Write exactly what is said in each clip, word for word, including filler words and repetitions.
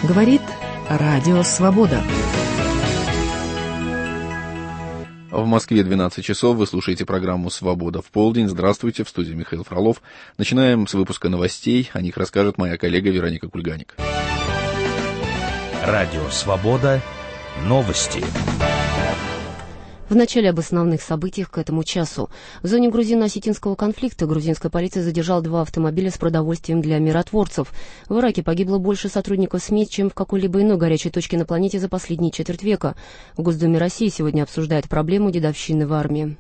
Говорит Радио Свобода. В Москве двенадцать часов. Вы слушаете программу «Свобода в полдень». Здравствуйте, в студии Михаил Фролов. Начинаем с выпуска новостей. О них расскажет моя коллега Вероника Кульганик. Радио «Свобода». Новости. В начале об основных событиях к этому часу. В зоне грузино-осетинского конфликта грузинская полиция задержала два автомобиля с продовольствием для миротворцев. В Ираке погибло больше сотрудников СМИ, чем в какой-либо иной горячей точке на планете за последние четверть века. В Госдуме России сегодня обсуждают проблему дедовщины в армии.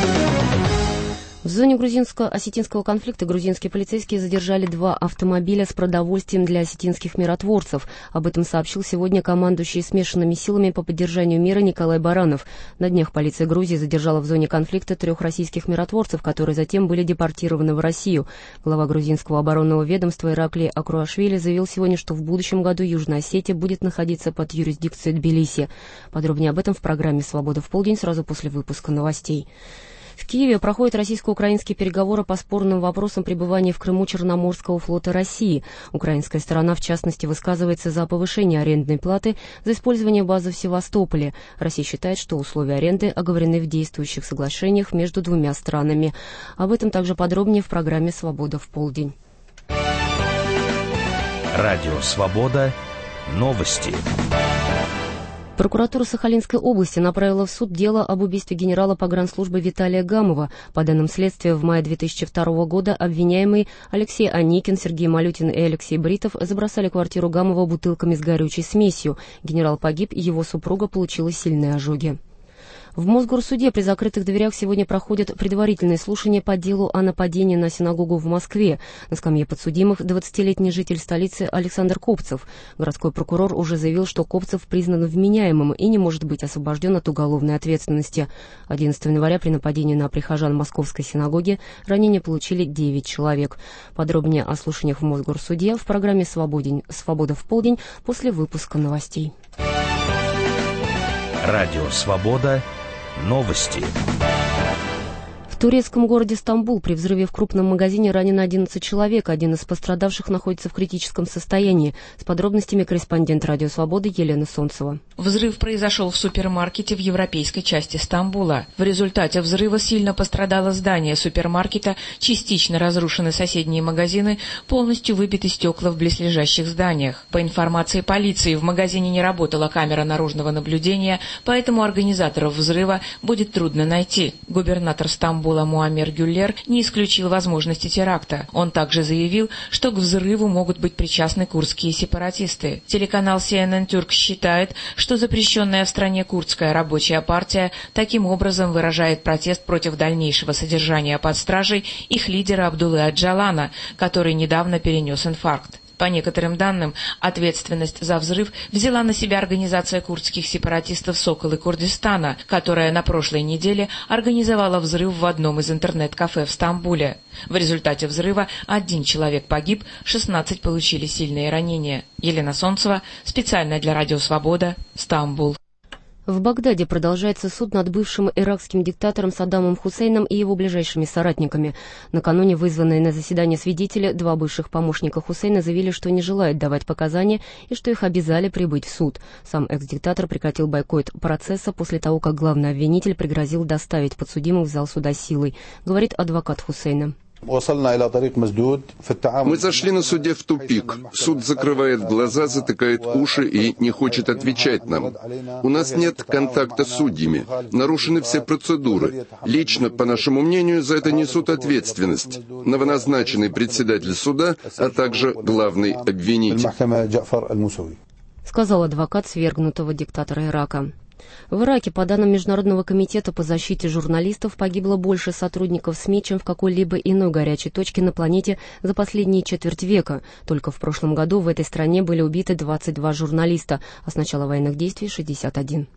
В зоне грузинско-осетинского конфликта грузинские полицейские задержали два автомобиля с продовольствием для осетинских миротворцев. Об этом сообщил сегодня командующий смешанными силами по поддержанию мира Николай Баранов. На днях полиция Грузии задержала в зоне конфликта трех российских миротворцев, которые затем были депортированы в Россию. Глава грузинского оборонного ведомства Ираклий Акруашвили заявил сегодня, что в будущем году Южная Осетия будет находиться под юрисдикцией Тбилиси. Подробнее об этом в программе «Свобода в полдень» сразу после выпуска новостей. В Киеве проходят российско-украинские переговоры по спорным вопросам пребывания в Крыму Черноморского флота России. Украинская сторона, в частности, высказывается за повышение арендной платы за использование базы в Севастополе. Россия считает, что условия аренды оговорены в действующих соглашениях между двумя странами. Об этом также подробнее в программе «Свобода в полдень». Радио «Свобода». Новости. Прокуратура Сахалинской области направила в суд дело об убийстве генерала погранслужбы Виталия Гамова. По данным следствия, в мае две тысячи второго года обвиняемые Алексей Аникин, Сергей Малютин и Алексей Бритов забросали квартиру Гамова бутылками с горючей смесью. Генерал погиб, и его супруга получила сильные ожоги. В Мосгорсуде при закрытых дверях сегодня проходят предварительные слушания по делу о нападении на синагогу в Москве. На скамье подсудимых двадцатилетний житель столицы Александр Копцев. Городской прокурор уже заявил, что Копцев признан вменяемым и не может быть освобожден от уголовной ответственности. одиннадцатого января при нападении на прихожан Московской синагоги ранения получили девять человек. Подробнее о слушаниях в Мосгорсуде в программе «Свобода в полдень» после выпуска новостей. Радио «Свобода». Новости. В турецком городе Стамбул при взрыве в крупном магазине ранено одиннадцать человек. Один из пострадавших находится в критическом состоянии. С подробностями корреспондент «Радио Свободы» Елена Солнцева. Взрыв произошел в супермаркете в европейской части Стамбула. В результате взрыва сильно пострадало здание супермаркета, частично разрушены соседние магазины, полностью выбиты стекла в близлежащих зданиях. По информации полиции, в магазине не работала камера наружного наблюдения, поэтому организаторов взрыва будет трудно найти. Губернатор Стамбула Муаммер Гюллер не исключил возможности теракта. Он также заявил, что к взрыву могут быть причастны курдские сепаратисты. Телеканал си эн эн Turk считает, что запрещенная в стране курдская рабочая партия таким образом выражает протест против дальнейшего содержания под стражей их лидера Абдуллы Аджалана, который недавно перенес инфаркт. По некоторым данным, ответственность за взрыв взяла на себя организация курдских сепаратистов «Соколы Курдистана», которая на прошлой неделе организовала взрыв в одном из интернет-кафе в Стамбуле. В результате взрыва один человек погиб, шестнадцать получили сильные ранения. Елена Солнцева, специально для Радио Свобода, Стамбул. В Багдаде продолжается суд над бывшим иракским диктатором Саддамом Хусейном и его ближайшими соратниками. Накануне вызванные на заседание свидетели, два бывших помощника Хусейна заявили, что не желают давать показания и что их обязали прибыть в суд. Сам экс-диктатор прекратил бойкот процесса после того, как главный обвинитель пригрозил доставить подсудимых в зал суда силой, говорит адвокат Хусейна. Мы зашли на суде в тупик. Суд закрывает глаза, затыкает уши и не хочет отвечать нам. У нас нет контакта с судьями. Нарушены все процедуры. Лично, по нашему мнению, за это несут ответственность новоназначенный председатель суда, а также главный обвинитель, сказал адвокат свергнутого диктатора Ирака. В Ираке, по данным Международного комитета по защите журналистов, погибло больше сотрудников СМИ, чем в какой-либо иной горячей точке на планете за последние четверть века. Только в прошлом году в этой стране были убиты двадцать два журналиста, а с начала военных действий шестьдесят один.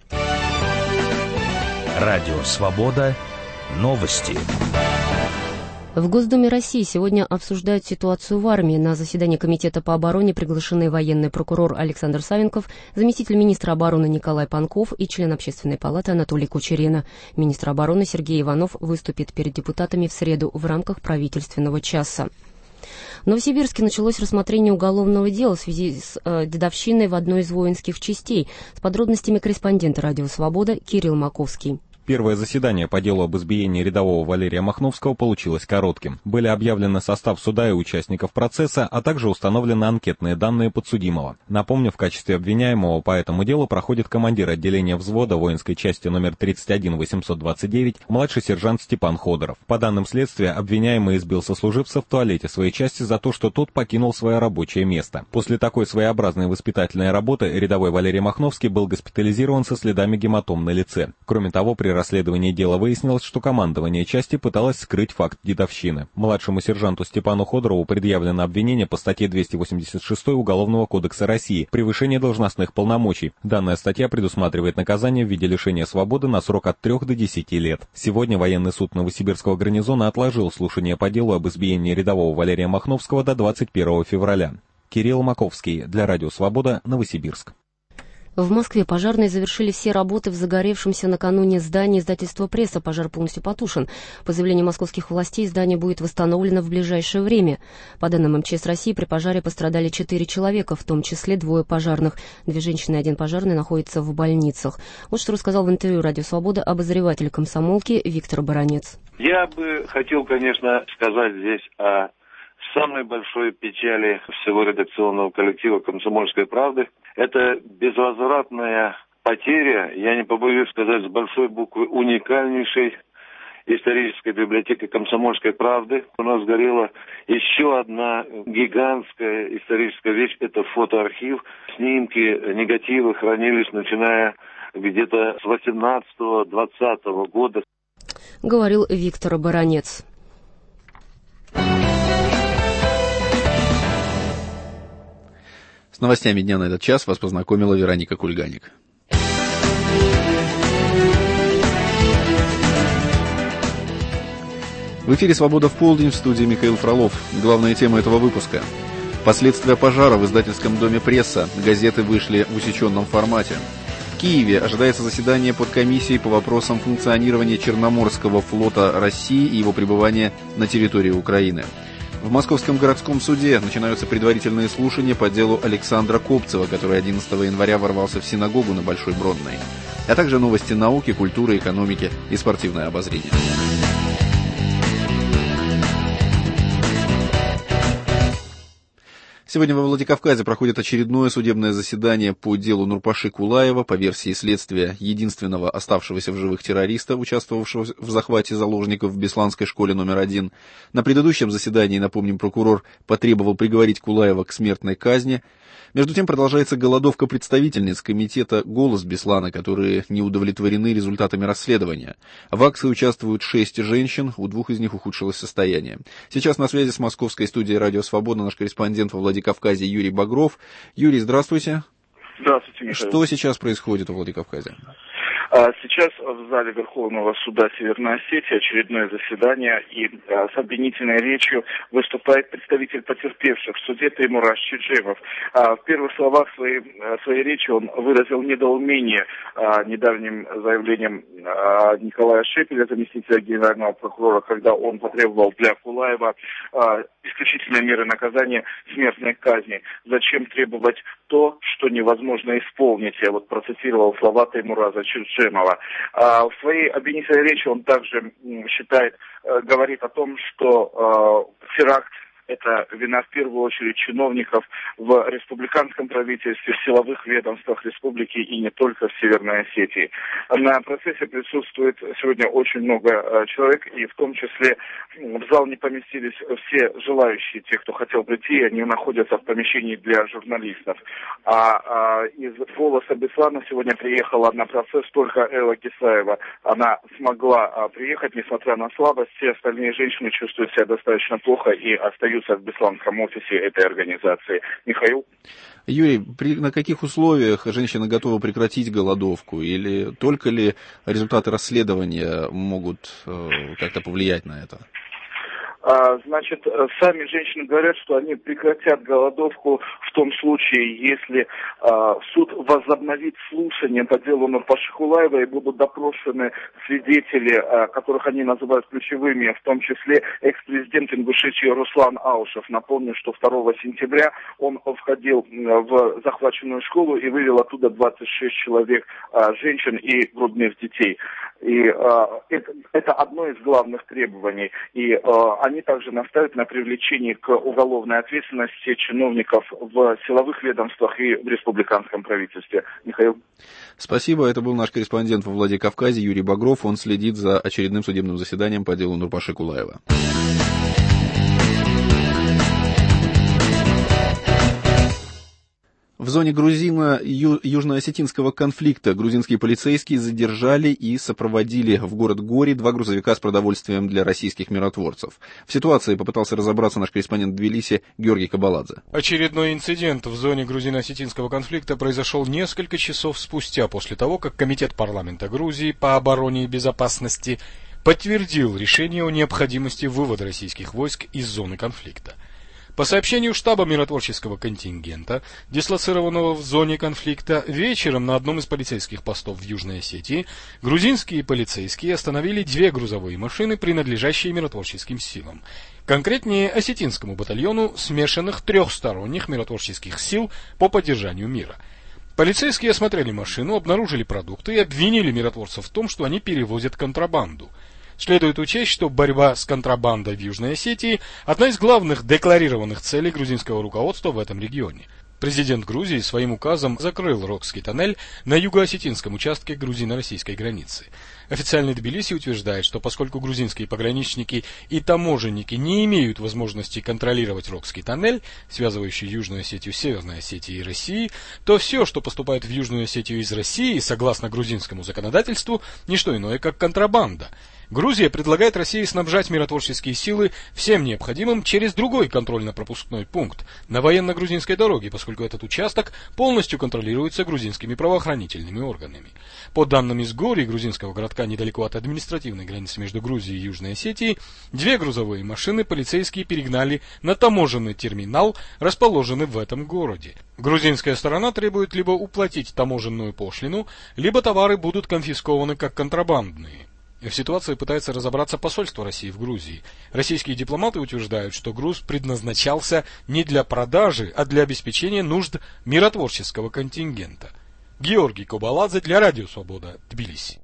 Радио «Свобода». Новости. В Госдуме России сегодня обсуждают ситуацию в армии. На заседание Комитета по обороне приглашены военный прокурор Александр Савенков, заместитель министра обороны Николай Панков и член Общественной палаты Анатолий Кучерена. Министр обороны Сергей Иванов выступит перед депутатами в среду в рамках правительственного часа. В Новосибирске началось рассмотрение уголовного дела в связи с э, дедовщиной в одной из воинских частей. С подробностями корреспондент «Радио Свобода» Кирилл Маковский. Первое заседание по делу об избиении рядового Валерия Махновского получилось коротким. Были объявлены состав суда и участников процесса, а также установлены анкетные данные подсудимого. Напомню, в качестве обвиняемого по этому делу проходит командир отделения взвода воинской части номер тридцать один восемьсот двадцать девять, младший сержант Степан Ходоров. По данным следствия, обвиняемый избил сослуживца в туалете своей части за то, что тот покинул свое рабочее место. После такой своеобразной воспитательной работы рядовой Валерий Махновский был госпитализирован со следами гематом на лице. Кроме того, при расследовании дела выяснилось, что командование части пыталось скрыть факт дедовщины. Младшему сержанту Степану Ходорову предъявлено обвинение по статье двести восемьдесят шесть Уголовного кодекса России «Превышение должностных полномочий». Данная статья предусматривает наказание в виде лишения свободы на срок от трех до десяти лет. Сегодня военный суд Новосибирского гарнизона отложил слушание по делу об избиении рядового Валерия Махновского до двадцать первого февраля. Кирилл Маковский для Радио Свобода, Новосибирск. В Москве пожарные завершили все работы в загоревшемся накануне здании издательства «Пресса». Пожар полностью потушен. По заявлению московских властей, здание будет восстановлено в ближайшее время. По данным эм че эс России, при пожаре пострадали четыре человека, в том числе двое пожарных. Две женщины и один пожарный находятся в больницах. Вот что рассказал в интервью «Радио Свобода» обозреватель комсомолки Виктор Баранец. Я бы хотел, конечно, сказать здесь о самой большой печали всего редакционного коллектива «Комсомольской правды». Это безвозвратная потеря, я не побоюсь сказать, с большой буквы, уникальнейшей исторической библиотеки «Комсомольской правды». У нас горела еще одна гигантская историческая вещь. Это фотоархив. Снимки, негативы хранились, начиная где-то с восемнадцатого-двадцатого года. Говорил Виктор Баранец. С новостями дня на этот час вас познакомила Вероника Кульганик. В эфире «Свобода в полдень», в студии Михаил Фролов. Главная тема этого выпуска. Последствия пожара в издательском доме «Пресса». Газеты вышли в усеченном формате. В Киеве ожидается заседание подкомиссии по вопросам функционирования Черноморского флота России и его пребывания на территории Украины. В Московском городском суде начинаются предварительные слушания по делу Александра Копцева, который одиннадцатого января ворвался в синагогу на Большой Бронной, а также новости науки, культуры, экономики и спортивное обозрение. Сегодня во Владикавказе проходит очередное судебное заседание по делу Нурпаши Кулаева, по версии следствия, единственного оставшегося в живых террориста, участвовавшего в захвате заложников в Бесланской школе номер один. На предыдущем заседании, напомним, прокурор потребовал приговорить Кулаева к смертной казни. Между тем продолжается голодовка представительниц комитета «Голос Беслана», которые не удовлетворены результатами расследования. В акции участвуют шесть женщин, у двух из них ухудшилось состояние. Сейчас на связи с московской студией «Радио Свобода» наш корреспондент во Владикавказе Юрий Багров. Юрий, здравствуйте. Здравствуйте, Михаил. Что сейчас происходит во Владикавказе? Сейчас в зале Верховного суда Северной Осетии очередное заседание, и с обвинительной речью выступает представитель потерпевших в суде Теймураз Чиджемов. В первых словах своей, своей речи он выразил недоумение недавним заявлением Николая Шепеля, заместителя генерального прокурора, когда он потребовал для Кулаева исключительной меры наказания смертной казни. Зачем требовать то, что невозможно исполнить? Я вот процитировал слова Теймураза Чиджемова. А в своей обвинительной речи он также считает, говорит о том, что э, теракт — это вина в первую очередь чиновников в республиканском правительстве, в силовых ведомствах республики и не только в Северной Осетии. На процессе присутствует сегодня очень много человек, и в том числе в зал не поместились все желающие, те, кто хотел прийти, они находятся в помещении для журналистов. А, а из «Голоса Беслана» сегодня приехала на процесс только Элла Кисаева. Она смогла а, приехать, несмотря на слабость. Все остальные женщины чувствуют себя достаточно плохо и остаются в бесланском офисе этой организации. Михаил? Юрий, при, на каких условиях женщины готовы прекратить голодовку? Или только ли результаты расследования могут э, как-то повлиять на это? Значит, сами женщины говорят, что они прекратят голодовку в том случае, если суд возобновит слушание по делу Нурпаши Кулаева и будут допрошены свидетели, которых они называют ключевыми, в том числе экс-президент Ингушетии Руслан Аушев. Напомню, что второго сентября он входил в захваченную школу и вывел оттуда двадцать шесть человек, женщин и грудных детей. И это, это одно из главных требований. И они также настаивают на привлечении к уголовной ответственности чиновников в силовых ведомствах и в республиканском правительстве. Михаил. Спасибо. Это был наш корреспондент во Владикавказе Юрий Багров. Он следит за очередным судебным заседанием по делу Нурпаши Кулаева. В зоне грузино-южно-осетинского конфликта грузинские полицейские задержали и сопроводили в город Гори два грузовика с продовольствием для российских миротворцев. В ситуации попытался разобраться наш корреспондент в Тбилиси Георгий Кабаладзе. Очередной инцидент в зоне грузино-осетинского конфликта произошел несколько часов спустя после того, как Комитет парламента Грузии по обороне и безопасности подтвердил решение о необходимости вывода российских войск из зоны конфликта. По сообщению штаба миротворческого контингента, дислоцированного в зоне конфликта, вечером на одном из полицейских постов в Южной Осетии грузинские полицейские остановили две грузовые машины, принадлежащие миротворческим силам. Конкретнее, осетинскому батальону смешанных трехсторонних миротворческих сил по поддержанию мира. Полицейские осмотрели машину, обнаружили продукты и обвинили миротворцев в том, что они перевозят контрабанду. Следует учесть, что борьба с контрабандой в Южной Осетии – одна из главных декларированных целей грузинского руководства в этом регионе. Президент Грузии своим указом закрыл Рокский тоннель на юго-осетинском участке грузино-российской границы. Официальный Тбилиси утверждает, что поскольку грузинские пограничники и таможенники не имеют возможности контролировать Рокский тоннель, связывающий Южную Осетию с Северной Осетией и Россией, то все, что поступает в Южную Осетию из России, согласно грузинскому законодательству, не что иное, как контрабанда. Грузия предлагает России снабжать миротворческие силы всем необходимым через другой контрольно-пропускной пункт на военно-грузинской дороге, поскольку этот участок полностью контролируется грузинскими правоохранительными органами. По данным из Гори, грузинского городка недалеко от административной границы между Грузией и Южной Осетией, две грузовые машины полицейские перегнали на таможенный терминал, расположенный в этом городе. Грузинская сторона требует либо уплатить таможенную пошлину, либо товары будут конфискованы как контрабандные. В ситуации пытается разобраться посольство России в Грузии. Российские дипломаты утверждают, что груз предназначался не для продажи, а для обеспечения нужд миротворческого контингента. Георгий Кабаладзе для Радио Свобода, Тбилиси.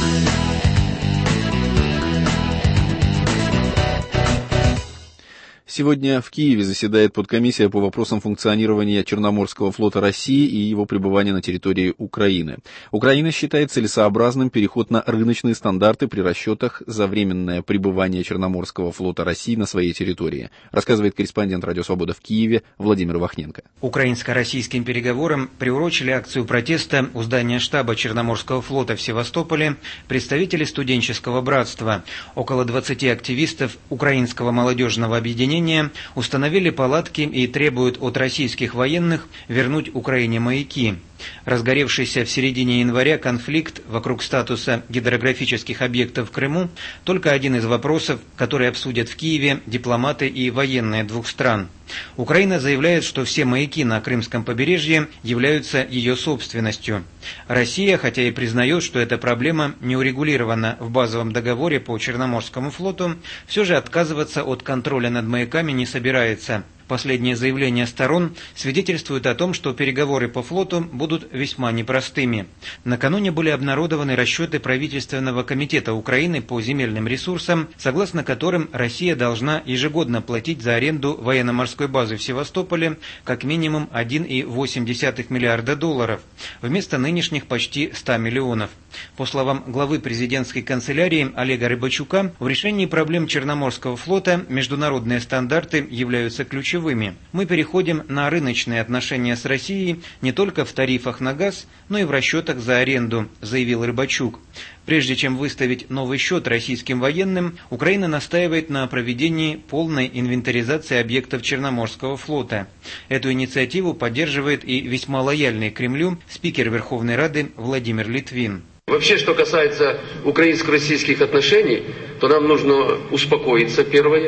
Сегодня в Киеве заседает подкомиссия по вопросам функционирования Черноморского флота России и его пребывания на территории Украины. Украина считает целесообразным переход на рыночные стандарты при расчетах за временное пребывание Черноморского флота России на своей территории, рассказывает корреспондент Радио Свобода в Киеве Владимир Вахненко. Украинско-российским переговорам приурочили акцию протеста у здания штаба Черноморского флота в Севастополе представители студенческого братства. Около двадцати активистов Украинского молодежного объединения установили палатки и требуют от российских военных вернуть Украине маяки. Разгоревшийся в середине января конфликт вокруг статуса гидрографических объектов в Крыму – только один из вопросов, которые обсудят в Киеве дипломаты и военные двух стран. Украина заявляет, что все маяки на Крымском побережье являются ее собственностью. Россия, хотя и признает, что эта проблема не урегулирована в базовом договоре по Черноморскому флоту, все же отказываться от контроля над маяками не собирается. Последние заявления сторон свидетельствуют о том, что переговоры по флоту будут весьма непростыми. Накануне были обнародованы расчеты правительственного комитета Украины по земельным ресурсам, согласно которым Россия должна ежегодно платить за аренду военно-морской базы в Севастополе как минимум один целых восемь десятых миллиарда долларов, вместо нынешних почти ста миллионов. По словам главы президентской канцелярии Олега Рыбачука, в решении проблем Черноморского флота международные стандарты являются ключевыми. Мы переходим на рыночные отношения с Россией не только в тарифах на газ, но и в расчетах за аренду, заявил Рыбачук. Прежде чем выставить новый счет российским военным, Украина настаивает на проведении полной инвентаризации объектов Черноморского флота. Эту инициативу поддерживает и весьма лояльный Кремлю спикер Верховной Рады Владимир Литвин. Вообще, что касается украинско-российских отношений, то нам нужно успокоиться, первое. Второе.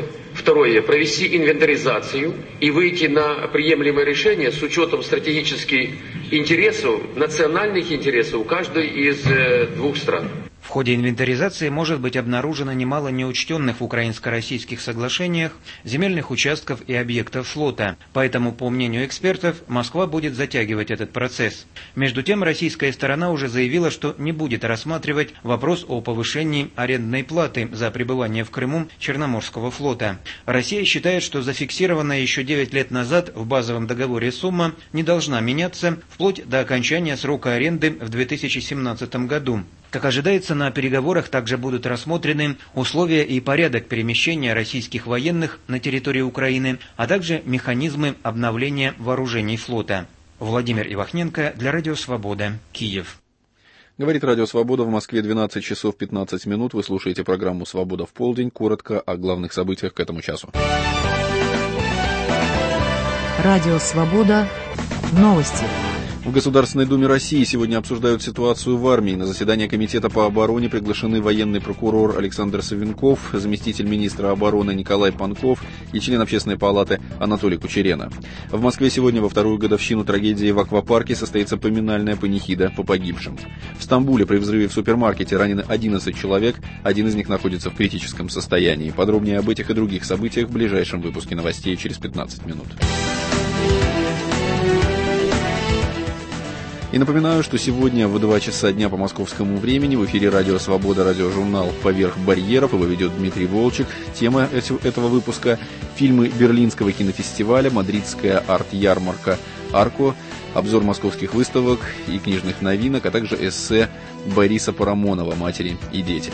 Второе. Провести инвентаризацию и выйти на приемлемое решение с учетом стратегических интересов, национальных интересов каждой из э, двух стран. В ходе инвентаризации может быть обнаружено немало неучтенных в украинско-российских соглашениях земельных участков и объектов флота. Поэтому, по мнению экспертов, Москва будет затягивать этот процесс. Между тем, российская сторона уже заявила, что не будет рассматривать вопрос о повышении арендной платы за пребывание в Крыму Черноморского флота. Россия считает, что зафиксированная еще девять лет назад в базовом договоре сумма не должна меняться вплоть до окончания срока аренды в две тысячи семнадцатом году. Как ожидается, на переговорах также будут рассмотрены условия и порядок перемещения российских военных на территории Украины, а также механизмы обновления вооружений флота. Владимир Ивахненко для Радио Свобода, Киев. Говорит Радио Свобода, в Москве двенадцать часов пятнадцать минут. Вы слушаете программу «Свобода в полдень». Коротко о главных событиях к этому часу. Радио Свобода. Новости. В Государственной Думе России сегодня обсуждают ситуацию в армии. На заседание Комитета по обороне приглашены военный прокурор Александр Савенков, заместитель министра обороны Николай Панков и член Общественной палаты Анатолий Кучерена. В Москве сегодня во вторую годовщину трагедии в аквапарке состоится поминальная панихида по погибшим. В Стамбуле при взрыве в супермаркете ранены одиннадцать человек, один из них находится в критическом состоянии. Подробнее об этих и других событиях в ближайшем выпуске новостей через пятнадцать минут. И напоминаю, что сегодня в два часа дня по московскому времени в эфире Радио Свобода, радиожурнал «Поверх барьеров», его ведет Дмитрий Волчек. Тема этого выпуска – фильмы Берлинского кинофестиваля, мадридская арт-ярмарка «Арко», обзор московских выставок и книжных новинок, а также эссе Бориса Парамонова «Матери и дети».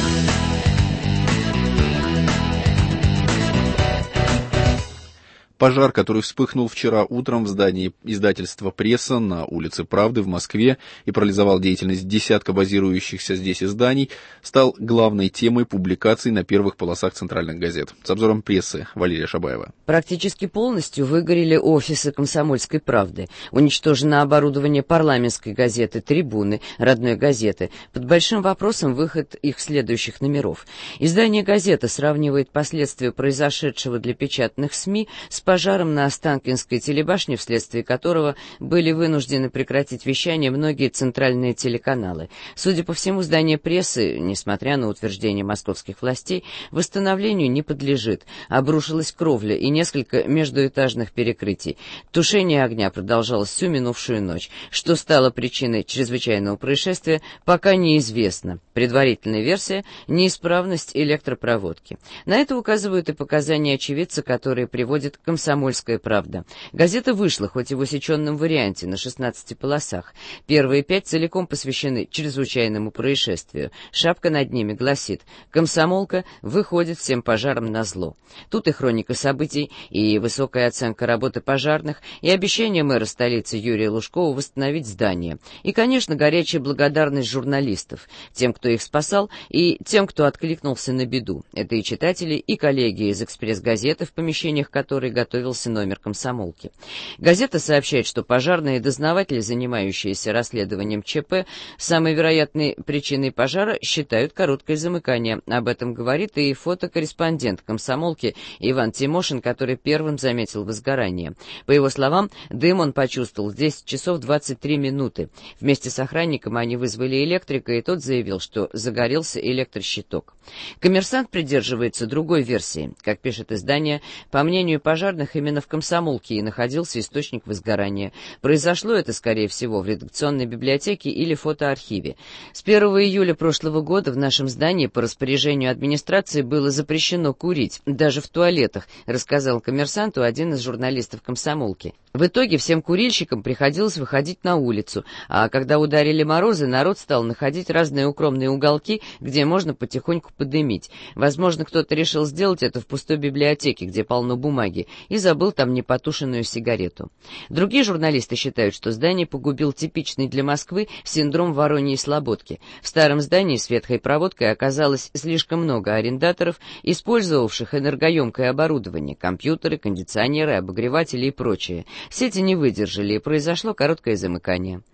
Пожар, который вспыхнул вчера утром в здании издательства «Пресса» на улице Правды в Москве и парализовал деятельность десятка базирующихся здесь изданий, стал главной темой публикаций на первых полосах центральных газет. С обзором прессы Валерия Шабаева. Практически полностью выгорели офисы «Комсомольской правды». Уничтожено оборудование парламентской газеты, трибуны, родной газеты. Под большим вопросом выход их следующих номеров. Издание «Газета» сравнивает последствия произошедшего для печатных СМИ с пожаром на Останкинской телебашне, вследствие которого были вынуждены прекратить вещание многие центральные телеканалы. Судя по всему, здание прессы, несмотря на утверждение московских властей, восстановлению не подлежит. Обрушилась кровля и несколько междуэтажных перекрытий. Тушение огня продолжалось всю минувшую ночь. Что стало причиной чрезвычайного происшествия, пока неизвестно. Предварительная версия – неисправность электропроводки. На это указывают и показания очевидца, которые приводят «Комсомольская правда». Газета вышла, хоть и в усеченном варианте, на шестнадцати полосах. Первые пять целиком посвящены чрезвычайному происшествию. Шапка над ними гласит: «Комсомолка выходит всем пожарам назло». Тут и хроника событий, и высокая оценка работы пожарных, и обещание мэра столицы Юрия Лужкова восстановить здание. И, конечно, горячая благодарность журналистов, тем, кто их спасал, и тем, кто откликнулся на беду. Это и читатели, и коллеги из «Экспресс-газеты», в помещениях которой готовился номер «Комсомолки». Газета сообщает, что пожарные дознаватели, занимающиеся расследованием ЧП, самой вероятной причиной пожара считают короткое замыкание. Об этом говорит и фотокорреспондент «Комсомолки» Иван Тимошин, который первым заметил возгорание. По его словам, дым он почувствовал в десять часов двадцать три минуты. Вместе с охранником они вызвали электрика, и тот заявил, что загорелся электрощиток. «Коммерсант» придерживается другой версии. Как пишет издание, по мнению пожарных, именно в «Комсомолке» и находился источник возгорания. Произошло это, скорее всего, в редакционной библиотеке или фотоархиве. С первого июля прошлого года в нашем здании по распоряжению администрации было запрещено курить, даже в туалетах, рассказал «Коммерсанту» один из журналистов «Комсомолки». В итоге всем курильщикам приходилось выходить на улицу, а когда ударили морозы, народ стал находить разные укромные уголки, где можно потихоньку подымить. Возможно, кто-то решил сделать это в пустой библиотеке, где полно бумаги, и забыл там непотушенную сигарету. Другие журналисты считают, что здание погубил типичный для Москвы синдром Вороньей Слободки. В старом здании с ветхой проводкой оказалось слишком много арендаторов, использовавших энергоемкое оборудование, компьютеры, кондиционеры, обогреватели и прочее. Сети не выдержали, и произошло короткое замыкание.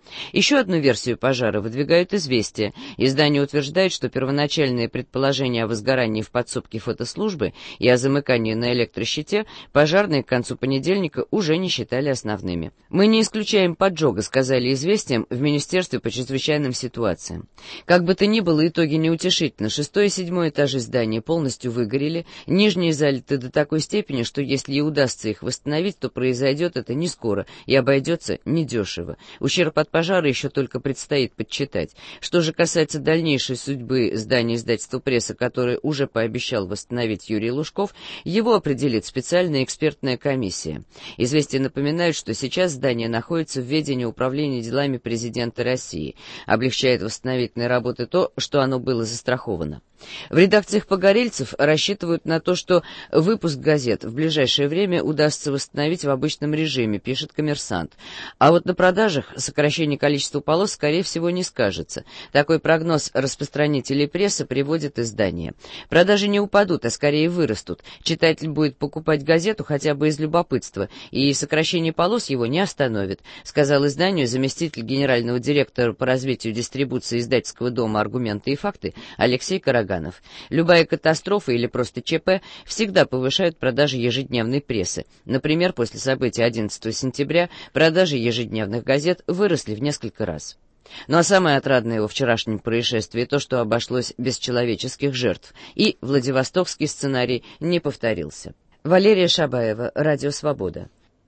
Еще одну версию пожара выдвигают «Известия». Издание утверждает, что первоначальные предположения о возгорании в подсобке фотослужбы и о замыкании на электрощите пожарные к концу понедельника уже не считали основными. «Мы не исключаем поджога», — сказали «Известиям» в Министерстве по чрезвычайным ситуациям. Как бы то ни было, итоги неутешительны. Шестой и седьмой этажи здания полностью выгорели, нижние залиты до такой степени, что если и удастся их восстановить, то произойдет это не скоро и обойдется недешево. Ущерб от пожара еще только предстоит подсчитать. Что же касается дальнейшей судьбы здания издательства «Пресса», которое уже пообещал восстановить Юрий Лужков, его определит специальная экспертная комиссия. «Известия» напоминают, что сейчас здание находится в ведении Управления делами президента России. Облегчает восстановительные работы то, что оно было застраховано. В редакциях «Погорельцев» рассчитывают на то, что выпуск газет в ближайшее время удастся восстановить в обычном режиме, пишет «Коммерсант». А вот на продажах сокращение количества полос, скорее всего, не скажется. Такой прогноз распространителей прессы приводит издание. Продажи не упадут, а скорее вырастут. Читатель будет покупать газету хотя бы из любопытства, и сокращение полос его не остановит, сказал изданию заместитель генерального директора по развитию дистрибуции издательского дома «Аргументы и факты» Алексей Караганов. Любая катастрофа или просто ЧП всегда повышают продажи ежедневной прессы. Например, после событий одиннадцатого сентября продажи ежедневных газет выросли в несколько раз. Ну а самое отрадное во вчерашнем происшествии то, что обошлось без человеческих жертв, и Владивостокский сценарий не повторился. Валерия Шабаева, Радио Свобода.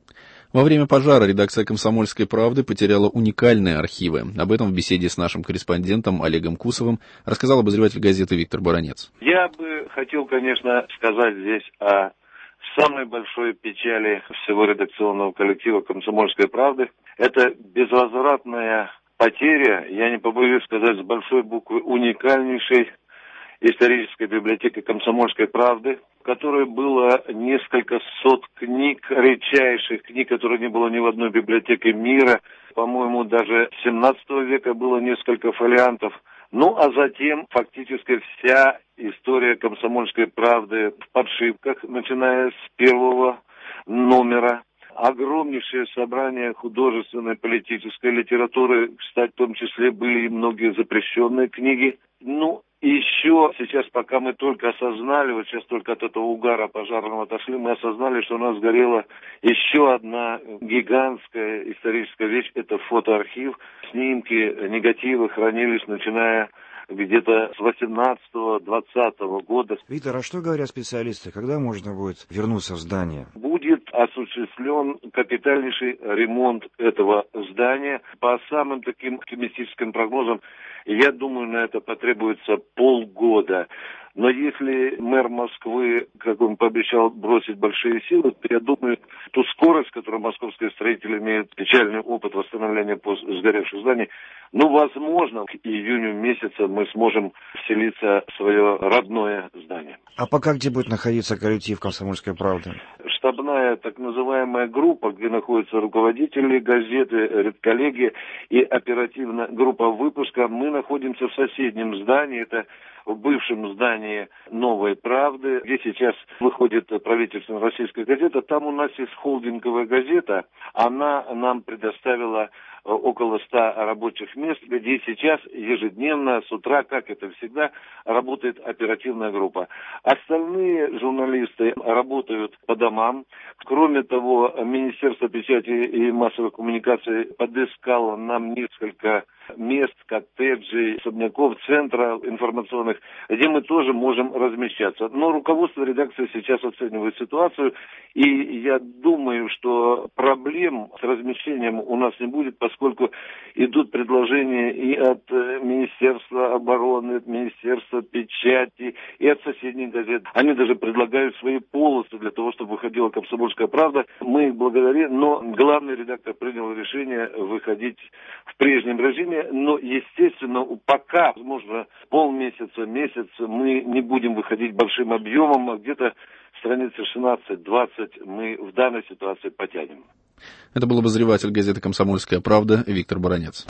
Во время пожара редакция «Комсомольской правды» потеряла уникальные архивы. Об этом в беседе с нашим корреспондентом Олегом Кусовым рассказал обозреватель газеты Виктор Баранец. Я бы хотел, конечно, сказать здесь о самой большой печали всего редакционного коллектива «Комсомольской правды». Это безвозвратная потеря, я не побоюсь сказать с большой буквы, уникальнейшей исторической библиотеки «Комсомольской правды», в которой было несколько сот книг, редчайших книг, которые не было ни в одной библиотеке мира. По-моему, даже семнадцатого века было несколько фолиантов. Ну, а затем фактически вся история «Комсомольской правды» в подшивках, начиная с первого номера. Огромнейшее собрание художественной, политической литературы, кстати, в том числе были и многие запрещенные книги. Ну, еще сейчас, пока мы только осознали, вот сейчас только от этого угара пожарного отошли, мы осознали, что у нас сгорела еще одна гигантская историческая вещь, это фотоархив. Снимки, негативы хранились, начиная где-то с восемнадцатого-двадцатого года. Виктор, а что говорят специалисты? Когда можно будет вернуться в здание? Будет осуществлен капитальнейший ремонт этого здания. По самым таким оптимистическим прогнозам, я думаю, на это потребуется полгода. Но если мэр Москвы, как он пообещал, бросить большие силы, то я думаю, ту скорость, которую московские строители имеют, печальный опыт восстановления сгоревших зданий, ну, возможно, к июню месяца мы сможем вселиться в свое родное здание. А пока где будет находиться коллектив «Комсомольской правды»? Штабная так называемая группа, где находятся руководители газеты, редколлеги и оперативная группа выпуска. Мы находимся в соседнем здании, это в бывшем здании «Новой правды», где сейчас выходит правительственная российская газета. Там у нас есть холдинговая газета, она нам предоставила около ста рабочих мест, где сейчас ежедневно с утра, как это всегда, работает оперативная группа. Остальные журналисты работают по домам. Кроме того, Министерство печати и массовых коммуникаций подыскало нам несколько мест, коттеджей, особняков, центра информационных, где мы тоже можем размещаться. Но руководство редакции сейчас оценивает ситуацию, и я думаю, что проблем с размещением у нас не будет, поскольку идут предложения и от Министерства обороны, от Министерства печати, и от соседних газет. Они даже предлагают свои полосы для того, чтобы выходила «Комсомольская правда». Мы их благодарим, но главный редактор принял решение выходить в прежнем режиме. Но, естественно, пока, возможно, полмесяца, месяц мы не будем выходить большим объемом, а где-то страницы шестнадцать-двадцать мы в данной ситуации потянем. Это был обозреватель газеты «Комсомольская правда» Виктор Баранец.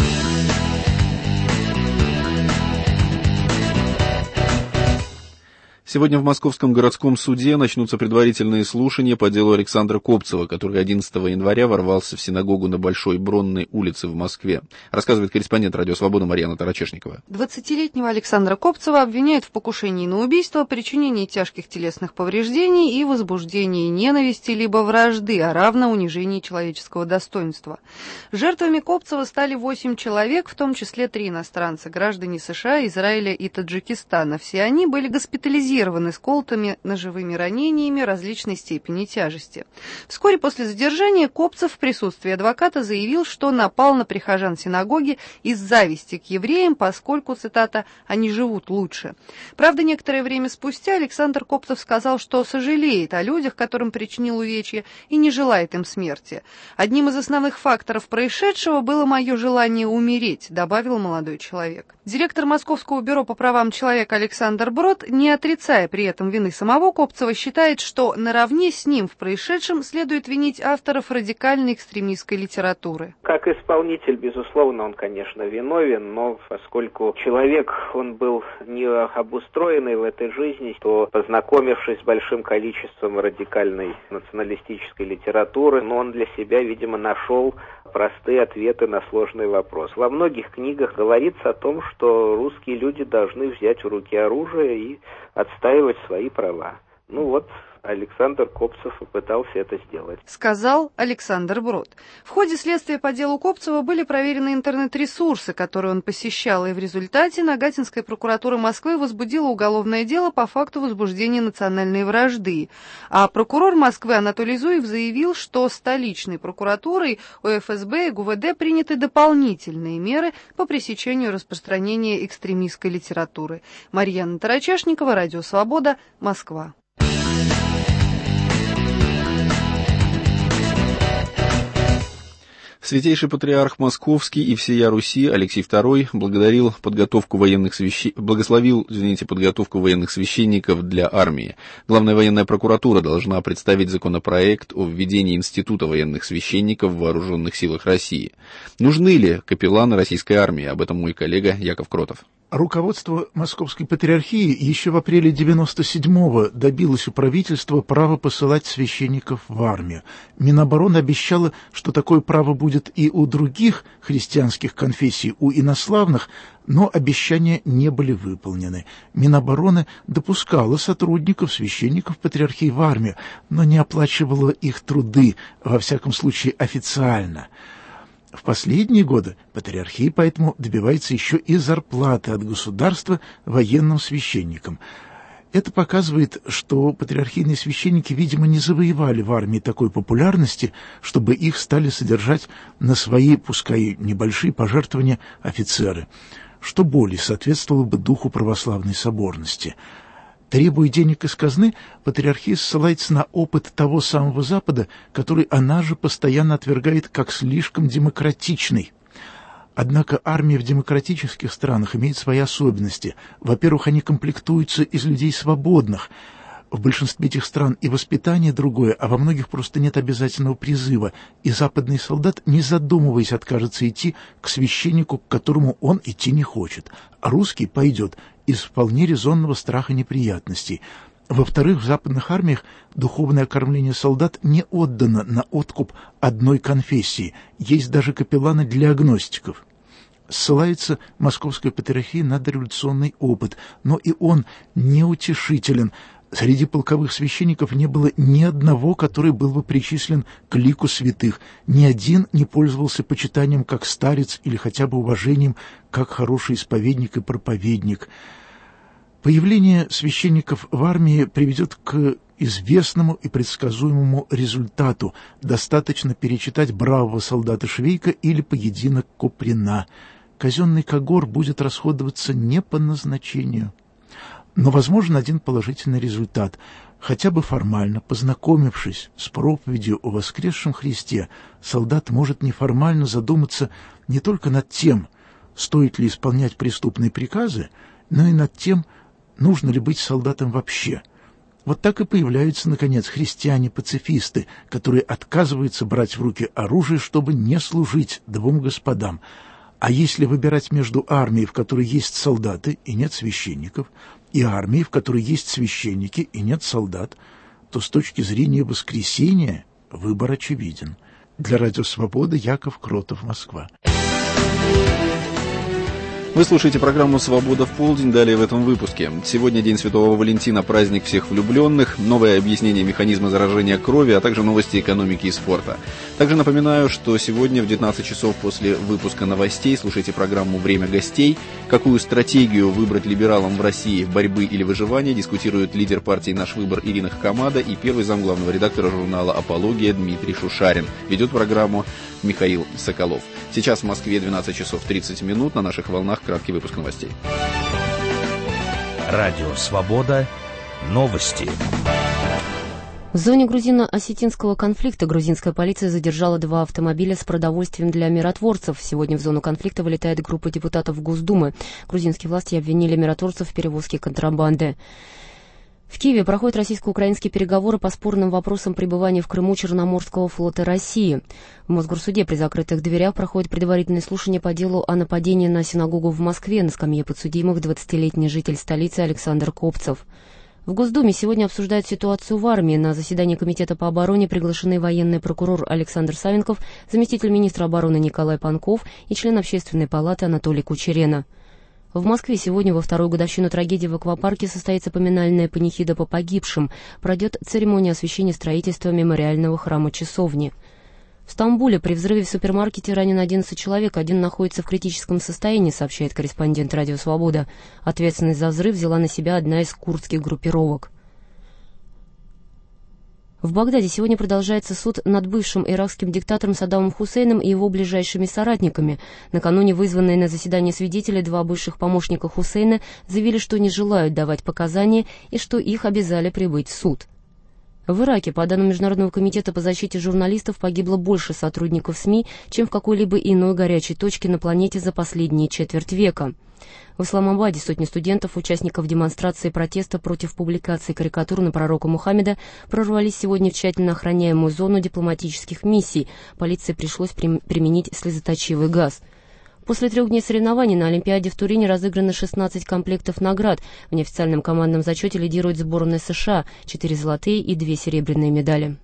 Сегодня в Московском городском суде начнутся предварительные слушания по делу Александра Копцева, который одиннадцатого января ворвался в синагогу на Большой Бронной улице в Москве. Рассказывает корреспондент «Радио Свобода» Марьяна Тарачешникова. двадцатилетнего Александра Копцева обвиняют в покушении на убийство, причинении тяжких телесных повреждений и возбуждении ненависти либо вражды, а равно унижении человеческого достоинства. Жертвами Копцева стали восемь человек, в том числе три иностранца, граждане США, Израиля и Таджикистана. Все они были госпитализированы с колотыми ножевыми ранениями различной степени тяжести. Вскоре после задержания Копцев в присутствии адвоката заявил, что напал на прихожан синагоги из зависти к евреям, поскольку, цитата, «они живут лучше». Правда, некоторое время спустя Александр Копцев сказал, что сожалеет о людях, которым причинил увечья, и не желает им смерти. «Одним из основных факторов происшедшего было мое желание умереть», добавил молодой человек. Директор Московского бюро по правам человека Александр Брод, не отрицая при этом вины самого Копцева, считает, что наравне с ним в происшедшем следует винить авторов радикальной экстремистской литературы. Как исполнитель, безусловно, он, конечно, виновен, но поскольку человек, он был не обустроенный в этой жизни, то, познакомившись с большим количеством радикальной националистической литературы, но он для себя, видимо, нашел простые ответы на сложный вопрос. Во многих книгах говорится о том, что русские люди должны взять в руки оружие и отстаивать свои права. Ну вот, Александр Копцев попытался это сделать. Сказал Александр Брод. В ходе следствия по делу Копцева были проверены интернет-ресурсы, которые он посещал, и в результате Нагатинская прокуратура Москвы возбудила уголовное дело по факту возбуждения национальной вражды. А прокурор Москвы Анатолий Зуев заявил, что столичной прокуратурой, ОФСБ и ГУВД приняты дополнительные меры по пресечению распространения экстремистской литературы. Марьяна Тарачешникова, Радио Свобода, Москва. Святейший патриарх Московский и всея Руси Алексей второй благодарил подготовку военных свящ... благословил, извините, подготовку военных священников для армии. Главная военная прокуратура должна представить законопроект о введении Института военных священников в Вооруженных силах России. Нужны ли капелланы российской армии? Об этом мой коллега Яков Кротов. Руководство Московской патриархии еще в апреле девяносто седьмого добилось у правительства права посылать священников в армию. Минобороны обещало, что такое право будет и у других христианских конфессий, у инославных, но обещания не были выполнены. Минобороны допускала сотрудников, священников патриархии в армию, но не оплачивала их труды, во всяком случае официально. В последние годы патриархия поэтому добивается еще и зарплаты от государства военным священникам. Это показывает, что патриархийные священники, видимо, не завоевали в армии такой популярности, чтобы их стали содержать на свои, пускай небольшие пожертвования, офицеры, что более соответствовало бы духу православной соборности. Требуя денег из казны, патриархия ссылается на опыт того самого Запада, который она же постоянно отвергает как слишком демократичный. Однако армия в демократических странах имеет свои особенности. Во-первых, они комплектуются из людей свободных. В большинстве этих стран и воспитание другое, а во многих просто нет обязательного призыва, и западный солдат, не задумываясь, откажется идти к священнику, к которому он идти не хочет, а русский пойдет из вполне резонного страха неприятностей. Во-вторых, в западных армиях духовное окормление солдат не отдано на откуп одной конфессии, есть даже капелланы для агностиков. Ссылается Московская патриархия на дореволюционный опыт, но и он неутешителен. Среди полковых священников не было ни одного, который был бы причислен к лику святых. Ни один не пользовался почитанием как старец или хотя бы уважением как хороший исповедник и проповедник. Появление священников в армии приведет к известному и предсказуемому результату. Достаточно перечитать «Бравого солдата Швейка» или «Поединок Куприна». Казенный когор будет расходоваться не по назначению. Но возможен один положительный результат. Хотя бы формально, познакомившись с проповедью о воскресшем Христе, солдат может неформально задуматься не только над тем, стоит ли исполнять преступные приказы, но и над тем, нужно ли быть солдатом вообще. Вот так и появляются, наконец, христиане-пацифисты, которые отказываются брать в руки оружие, чтобы не служить двум господам. А если выбирать между армией, в которой есть солдаты и нет священников, и армией, в которой есть священники и нет солдат, то с точки зрения воскресения выбор очевиден. Для Радио Свобода Яков Кротов, Москва. Вы слушаете программу «Свобода в полдень». Далее в этом выпуске. Сегодня День Святого Валентина, праздник всех влюбленных, новое объяснение механизма заражения крови, а также новости экономики и спорта. Также напоминаю, что сегодня в девятнадцать часов после выпуска новостей слушайте программу «Время гостей». Какую стратегию выбрать либералам в России, борьбы или выживания, дискутирует лидер партии «Наш выбор» Ирина Хакамада и первый замглавного редактора журнала «Апология» Дмитрий Шушарин. Ведет программу Михаил Соколов. Сейчас в Москве двенадцать часов тридцать минут. На наших волнах краткий выпуск новостей. Радио «Свобода». Новости. В зоне грузино-осетинского конфликта грузинская полиция задержала два автомобиля с продовольствием для миротворцев. Сегодня в зону конфликта вылетает группа депутатов Госдумы. Грузинские власти обвинили миротворцев в перевозке контрабанды. В Киеве проходят российско-украинские переговоры по спорным вопросам пребывания в Крыму Черноморского флота России. В Мосгорсуде при закрытых дверях проходит предварительное слушание по делу о нападении на синагогу в Москве. На скамье подсудимых двадцатилетний житель столицы Александр Копцев. В Госдуме сегодня обсуждают ситуацию в армии. На заседание Комитета по обороне приглашены военный прокурор Александр Савенков, заместитель министра обороны Николай Панков и член Общественной палаты Анатолий Кучерена. В Москве сегодня во вторую годовщину трагедии в аквапарке состоится поминальная панихида по погибшим. Пройдет церемония освящения строительства мемориального храма-часовни. В Стамбуле при взрыве в супермаркете ранено одиннадцать человек, один находится в критическом состоянии, сообщает корреспондент «Радио Свобода». Ответственность за взрыв взяла на себя одна из курдских группировок. В Багдаде сегодня продолжается суд над бывшим иракским диктатором Саддамом Хусейном и его ближайшими соратниками. Накануне вызванные на заседание свидетели два бывших помощника Хусейна заявили, что не желают давать показания и что их обязали прибыть в суд. В Ираке, по данным Международного комитета по защите журналистов, погибло больше сотрудников СМИ, чем в какой-либо иной горячей точке на планете за последние четверть века. В Исламабаде сотни студентов, участников демонстрации протеста против публикации карикатур на пророка Мухаммеда, прорвались сегодня в тщательно охраняемую зону дипломатических миссий. Полиции пришлось применить слезоточивый газ. После трех дней соревнований на Олимпиаде в Турине разыграно шестнадцать комплектов наград. В неофициальном командном зачете лидирует сборная США, четыре золотые и две серебряные медали.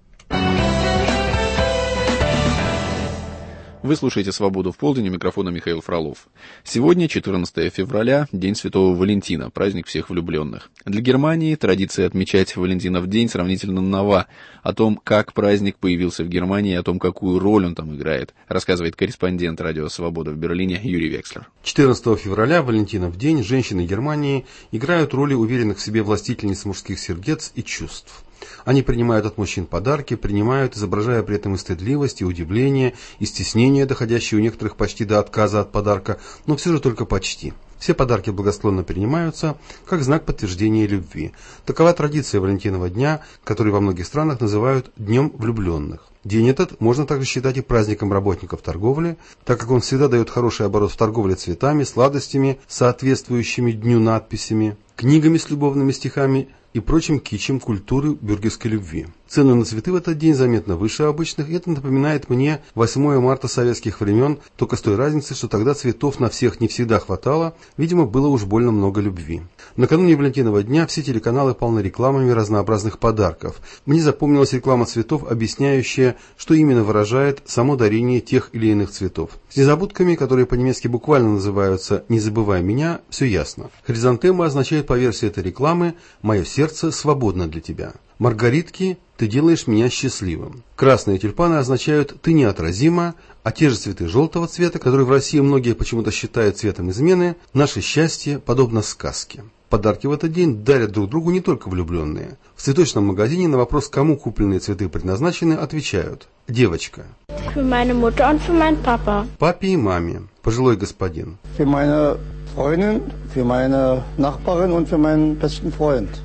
Вы слушаете «Свободу в полдень», у микрофона Михаил Фролов. Сегодня, четырнадцатое февраля, День Святого Валентина, праздник всех влюбленных. Для Германии традиция отмечать Валентинов день сравнительно нова. О том, как праздник появился в Германии, о том, какую роль он там играет, рассказывает корреспондент «Радио Свобода» в Берлине Юрий Векслер. четырнадцатого февраля, Валентинов день, женщины Германии играют роли уверенных в себе властительниц мужских сердец и чувств. Они принимают от мужчин подарки, принимают, изображая при этом и стыдливость, и удивление, и стеснение, доходящее у некоторых почти до отказа от подарка, но все же только почти. Все подарки благосклонно принимаются, как знак подтверждения любви. Такова традиция Валентинова дня, который во многих странах называют Днем влюбленных. День этот можно также считать и праздником работников торговли, так как он всегда дает хороший оборот в торговле цветами, сладостями, соответствующими дню надписями, книгами с любовными стихами и прочим кичем культуры бюргерской любви. Цены на цветы в этот день заметно выше обычных, и это напоминает мне восьмое марта советских времен, только с той разницей, что тогда цветов на всех не всегда хватало, видимо, было уж больно много любви. Накануне Валентинова дня все телеканалы полны рекламами разнообразных подарков. Мне запомнилась реклама цветов, объясняющая, что именно выражает само дарение тех или иных цветов. С незабудками, которые по-немецки буквально называются «Не забывай меня», все ясно. Хризантема означает по версии этой рекламы «Мое сердце свободно для тебя». Маргаритки «Ты делаешь меня счастливым». Красные тюльпаны означают «Ты неотразима», а те же цветы желтого цвета, которые в России многие почему-то считают цветом измены, «Наше счастье подобно сказке». Подарки в этот день дарят друг другу не только влюбленные. В цветочном магазине на вопрос, кому купленные цветы предназначены, отвечают: девочка. Für meine Mutter und für meinen Papa. Папе и маме. Пожилой господин. Für meine Freundin, für meine Nachbarin und für meinen besten Freund.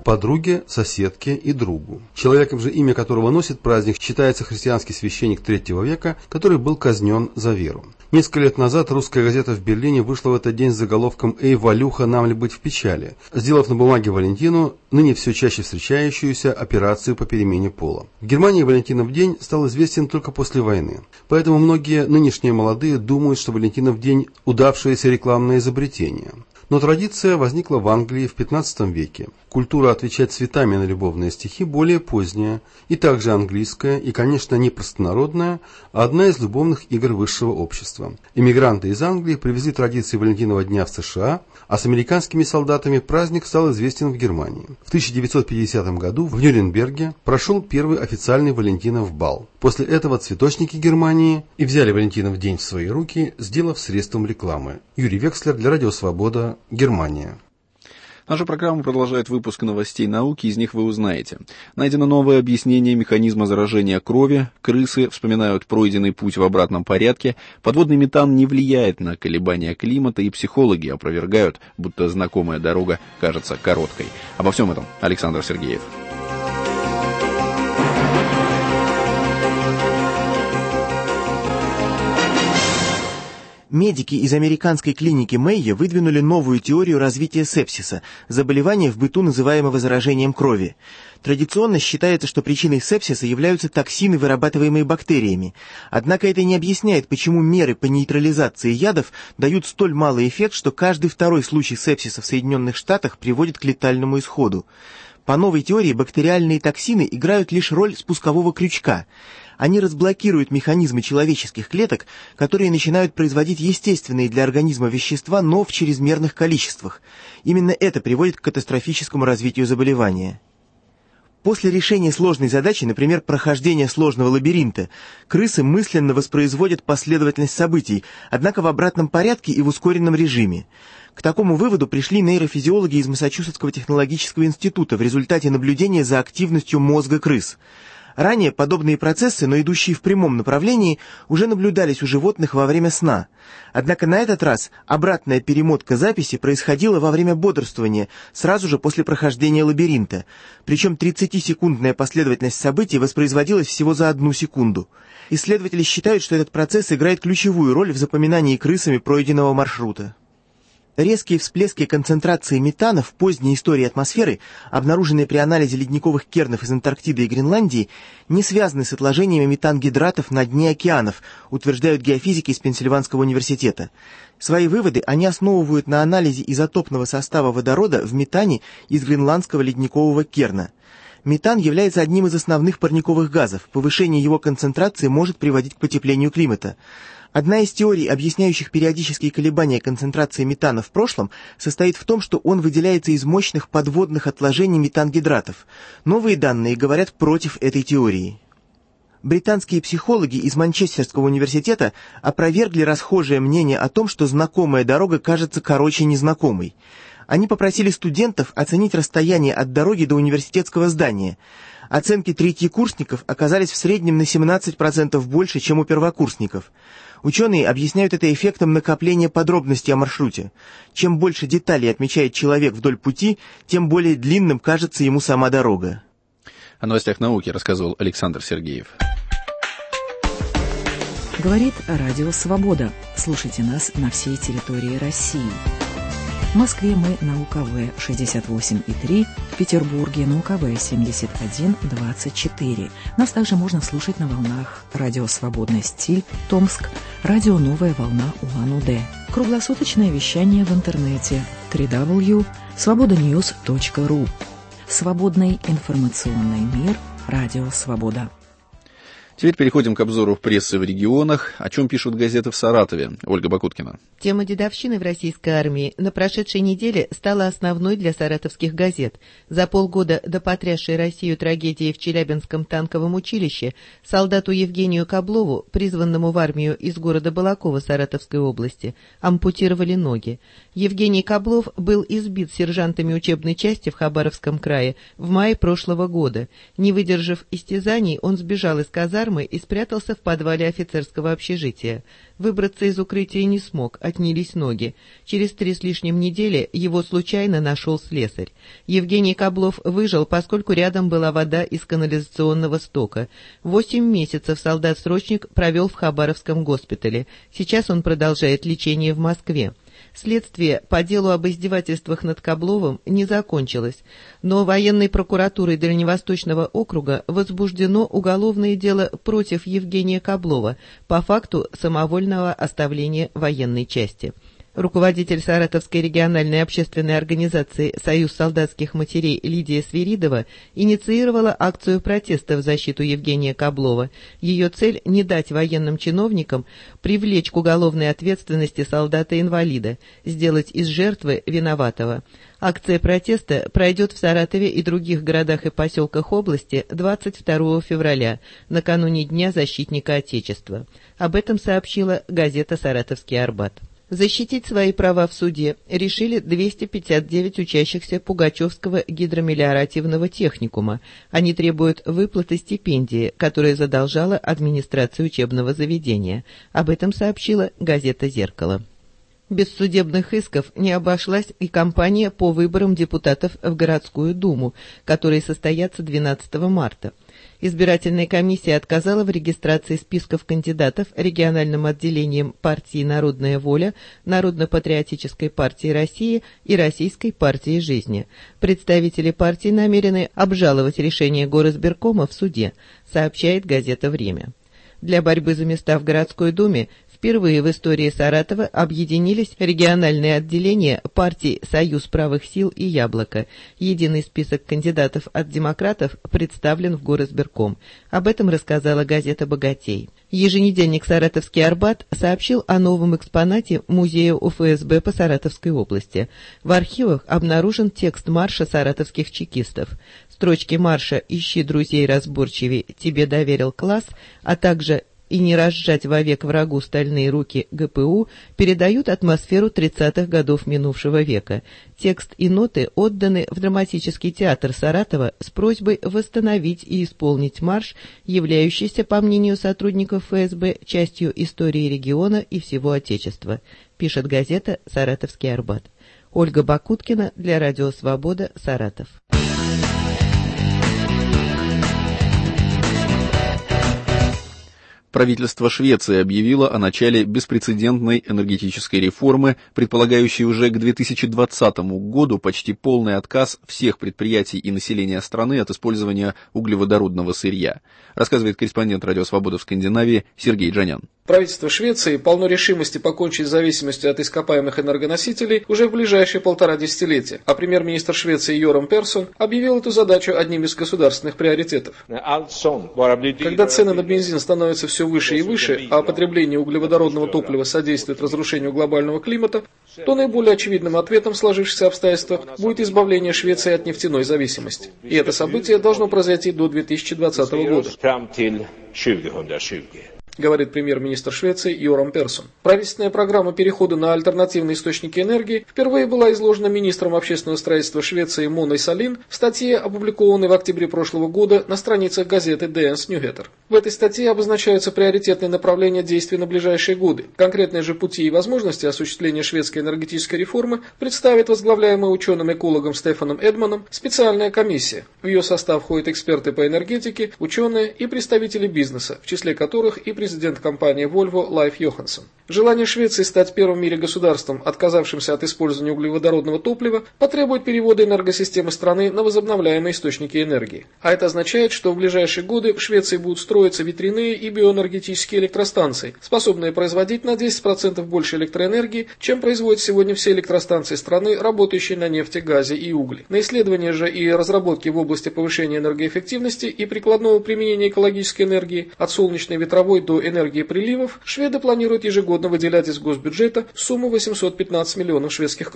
подруге, соседке и другу. Человеком же, имя которого носит праздник, считается христианский священник третьего века, который был казнен за веру. Несколько лет назад русская газета в Берлине вышла в этот день с заголовком «Эй, Валюха, нам ли быть в печали?», сделав на бумаге Валентину, ныне все чаще встречающуюся, операцию по перемене пола. В Германии Валентинов день стал известен только после войны. Поэтому многие нынешние молодые думают, что Валентинов день – удавшееся рекламное изобретение. Но традиция возникла в Англии в пятнадцатом веке. Культура отвечать цветами на любовные стихи более поздняя, и также английская, и, конечно, не простонародная, а одна из любовных игр высшего общества. Эмигранты из Англии привезли традиции Валентинова дня в США, а с американскими солдатами праздник стал известен в Германии. В тысяча девятьсот пятидесятом году в Нюрнберге прошел первый официальный Валентинов бал. После этого цветочники Германии и взяли Валентинов день в свои руки, сделав средством рекламы. Юрий Векслер для Радио Свобода, Германия. Наша программа продолжает выпуск новостей науки, из них вы узнаете. Найдено новое объяснение механизма заражения крови, крысы вспоминают пройденный путь в обратном порядке, подводный метан не влияет на колебания климата, и психологи опровергают, будто знакомая дорога кажется короткой. Обо всем этом Александр Сергеев. Медики из американской клиники Мэйо выдвинули новую теорию развития сепсиса, заболевания в быту, называемого заражением крови. Традиционно считается, что причиной сепсиса являются токсины, вырабатываемые бактериями. Однако это не объясняет, почему меры по нейтрализации ядов дают столь малый эффект, что каждый второй случай сепсиса в Соединенных Штатах приводит к летальному исходу. По новой теории бактериальные токсины играют лишь роль спускового крючка. Они разблокируют механизмы человеческих клеток, которые начинают производить естественные для организма вещества, но в чрезмерных количествах. Именно это приводит к катастрофическому развитию заболевания. После решения сложной задачи, например, прохождения сложного лабиринта, крысы мысленно воспроизводят последовательность событий, однако в обратном порядке и в ускоренном режиме. К такому выводу пришли нейрофизиологи из Массачусетского технологического института в результате наблюдения за активностью мозга крыс. Ранее подобные процессы, но идущие в прямом направлении, уже наблюдались у животных во время сна. Однако на этот раз обратная перемотка записи происходила во время бодрствования, сразу же после прохождения лабиринта. Причем тридцатисекундная последовательность событий воспроизводилась всего за одну секунду. Исследователи считают, что этот процесс играет ключевую роль в запоминании крысами пройденного маршрута. Резкие всплески концентрации метана в поздней истории атмосферы, обнаруженные при анализе ледниковых кернов из Антарктиды и Гренландии, не связаны с отложениями метангидратов на дне океанов, утверждают геофизики из Пенсильванского университета. Свои выводы они основывают на анализе изотопного состава водорода в метане из гренландского ледникового керна. Метан является одним из основных парниковых газов. Повышение его концентрации может приводить к потеплению климата. Одна из теорий, объясняющих периодические колебания концентрации метана в прошлом, состоит в том, что он выделяется из мощных подводных отложений метангидратов. Новые данные говорят против этой теории. Британские психологи из Манчестерского университета опровергли расхожее мнение о том, что знакомая дорога кажется короче незнакомой. Они попросили студентов оценить расстояние от дороги до университетского здания. Оценки третьекурсников оказались в среднем на семнадцать процентов больше, чем у первокурсников. Ученые объясняют это эффектом накопления подробностей о маршруте. Чем больше деталей отмечает человек вдоль пути, тем более длинным кажется ему сама дорога. О новостях науки рассказывал Александр Сергеев. Говорит Радио Свобода. Слушайте нас на всей территории России. В Москве мы на УКВ шестьдесят восемь и три, в Петербурге на УКВ семьдесят один двадцать четыре. Нас также можно слушать на волнах Радио Свободный стиль, Томск, Радио Новая волна Улан-Удэ. Круглосуточное вещание в интернете дабл ю дабл ю дабл ю точка свобода ньюс точка ру. Свободный информационный мир. Радио Свобода. Теперь переходим к обзору прессы в регионах. О чем пишут газеты в Саратове. Ольга Бакуткина. Тема дедовщины в российской армии на прошедшей неделе стала основной для саратовских газет. За полгода до потрясшей Россию трагедии в Челябинском танковом училище солдату Евгению Каблову, призванному в армию из города Балакова Саратовской области, ампутировали ноги. Евгений Каблов был избит сержантами учебной части в Хабаровском крае в мае прошлого года. Не выдержав истязаний, он сбежал из казармы казармы и спрятался в подвале офицерского общежития. Выбраться из укрытия не смог, отнялись ноги. Через три с лишним недели его случайно нашел слесарь. Евгений Коблов выжил, поскольку рядом была вода из канализационного стока. Восемь месяцев солдат-срочник провел в Хабаровском госпитале. Сейчас он продолжает лечение в Москве. Следствие по делу об издевательствах над Кобловым не закончилось, но военной прокуратурой Дальневосточного округа возбуждено уголовное дело против Евгения Коблова по факту самовольного оставления военной части. Руководитель Саратовской региональной общественной организации «Союз солдатских матерей» Лидия Свиридова инициировала акцию протеста в защиту Евгения Коблова. Ее цель – не дать военным чиновникам привлечь к уголовной ответственности солдата-инвалида, сделать из жертвы виноватого. Акция протеста пройдет в Саратове и других городах и поселках области двадцать второго февраля, накануне Дня защитника Отечества. Об этом сообщила газета «Саратовский Арбат». Защитить свои права в суде решили двести пятьдесят девять учащихся Пугачевского гидромелиоративного техникума. Они требуют выплаты стипендии, которая задолжала администрация учебного заведения. Об этом сообщила газета «Зеркало». Без судебных исков не обошлась и кампания по выборам депутатов в городскую думу, которые состоятся двенадцатого марта. Избирательная комиссия отказала в регистрации списков кандидатов региональным отделением партии «Народная воля», Народно-патриотической партии России и Российской партии жизни. Представители партии намерены обжаловать решение горосбиркома в суде, сообщает газета «Время». Для борьбы за места в городской думе впервые в истории Саратова объединились региональные отделения партий «Союз правых сил» и «Яблоко». Единый список кандидатов от демократов представлен в горосбирком. Об этом рассказала газета «Богатей». Еженедельник «Саратовский Арбат» сообщил о новом экспонате музея У Эф Эс Бэ по Саратовской области. В архивах обнаружен текст марша саратовских чекистов. Строчки марша «Ищи друзей разборчивей, тебе доверил класс», а также «И не разжать вовек врагу стальные руки Гэ Пэ У» передают атмосферу тридцатых годов минувшего века. Текст и ноты отданы в драматический театр Саратова с просьбой восстановить и исполнить марш, являющийся, по мнению сотрудников Эф Эс Бэ, частью истории региона и всего Отечества, пишет газета «Саратовский Арбат». Ольга Бакуткина для Радио Свобода, Саратов. Правительство Швеции объявило о начале беспрецедентной энергетической реформы, предполагающей уже к две тысячи двадцатому году почти полный отказ всех предприятий и населения страны от использования углеводородного сырья, рассказывает корреспондент Радио Свобода в Скандинавии Сергей Джанян. Правительство Швеции полно решимости покончить с зависимостью от ископаемых энергоносителей уже в ближайшие полтора десятилетия, а премьер-министр Швеции Йоран Персон объявил эту задачу одним из государственных приоритетов. Когда цены на бензин становятся все выше и выше, а потребление углеводородного топлива содействует разрушению глобального климата, то наиболее очевидным ответом в сложившихся обстоятельствах будет избавление Швеции от нефтяной зависимости. И это событие должно произойти до две тысячи двадцатого года. Говорит премьер-министр Швеции Йоран Персон. Правительственная программа перехода на альтернативные источники энергии впервые была изложена министром общественного строительства Швеции Моной Салин в статье, опубликованной в октябре прошлого года на страницах газеты Dagens Nyheter. В этой статье обозначаются приоритетные направления действий на ближайшие годы. Конкретные же пути и возможности осуществления шведской энергетической реформы представит возглавляемая ученым-экологом Стефаном Эдманом специальная комиссия. В ее состав входят эксперты по энергетике, ученые и представители бизнеса, в числе которых и президент компании Volvo Лайф Йоханссон. Желание Швеции стать первым в мире государством, отказавшимся от использования углеводородного топлива, потребует перевода энергосистемы страны на возобновляемые источники энергии. А это означает, что в ближайшие годы в Швеции будут строиться ветряные и биоэнергетические электростанции, способные производить на десять процентов больше электроэнергии, чем производят сегодня все электростанции страны, работающие на нефти, газе и угле. На исследования же и разработки в области повышения энергоэффективности и прикладного применения экологической энергии от солнечной, ветровой до энергии приливов шведы планируют ежегодно выделять из госбюджета сумму восемьсот пятнадцать миллионов шведских крон.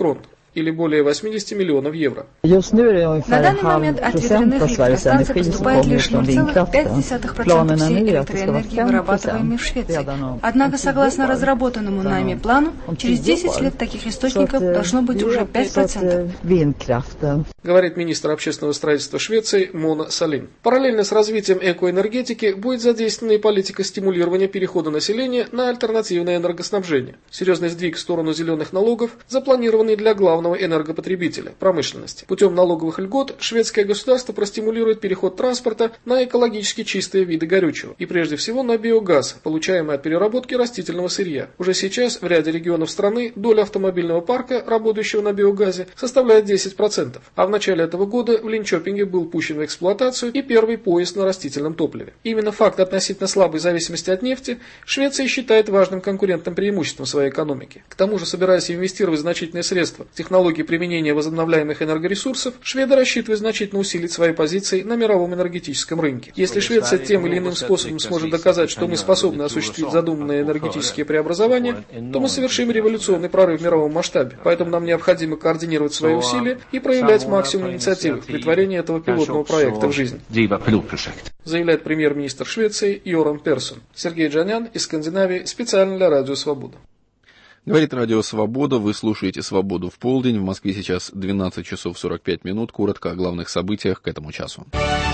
или более восемьдесят миллионов евро. На данный момент от ветряных электростанций поступает лишь ноль целых пять десятых процента всей электроэнергии, вырабатываемой в Швеции. Однако, согласно разработанному нами плану, через десять лет таких источников должно быть уже пять процентов. Говорит министр общественного строительства Швеции Мона Салин. Параллельно с развитием экоэнергетики будет задействована и политика стимулирования перехода населения на альтернативное энергоснабжение. Серьезный сдвиг в сторону зеленых налогов запланированный для главного энергопотребителя – промышленности. Путем налоговых льгот шведское государство простимулирует переход транспорта на экологически чистые виды горючего и прежде всего на биогаз, получаемый от переработки растительного сырья. Уже сейчас в ряде регионов страны доля автомобильного парка, работающего на биогазе, составляет десять процентов, а в начале этого года в Линчопинге был пущен в эксплуатацию и первый поезд на растительном топливе. Именно факт относительно слабой зависимости от нефти Швеция считает важным конкурентным преимуществом своей экономики. К тому же, собираясь инвестировать значительные средства в технологии применения возобновляемых энергоресурсов, шведы рассчитывают значительно усилить свои позиции на мировом энергетическом рынке. Если Швеция тем или иным способом сможет доказать, что мы способны осуществить задуманные энергетические преобразования, то мы совершим революционный прорыв в мировом масштабе. Поэтому нам необходимо координировать свои усилия и проявлять максимум инициативы в притворении этого пилотного проекта в жизнь, заявляет премьер-министр Швеции Йоран Персон. Сергей Джанян из Скандинавии специально для Радио Свобода. Говорит Радио Свобода, вы слушаете «Свободу в полдень». В Москве сейчас двенадцать часов сорок пять минут. Коротко о главных событиях к этому часу.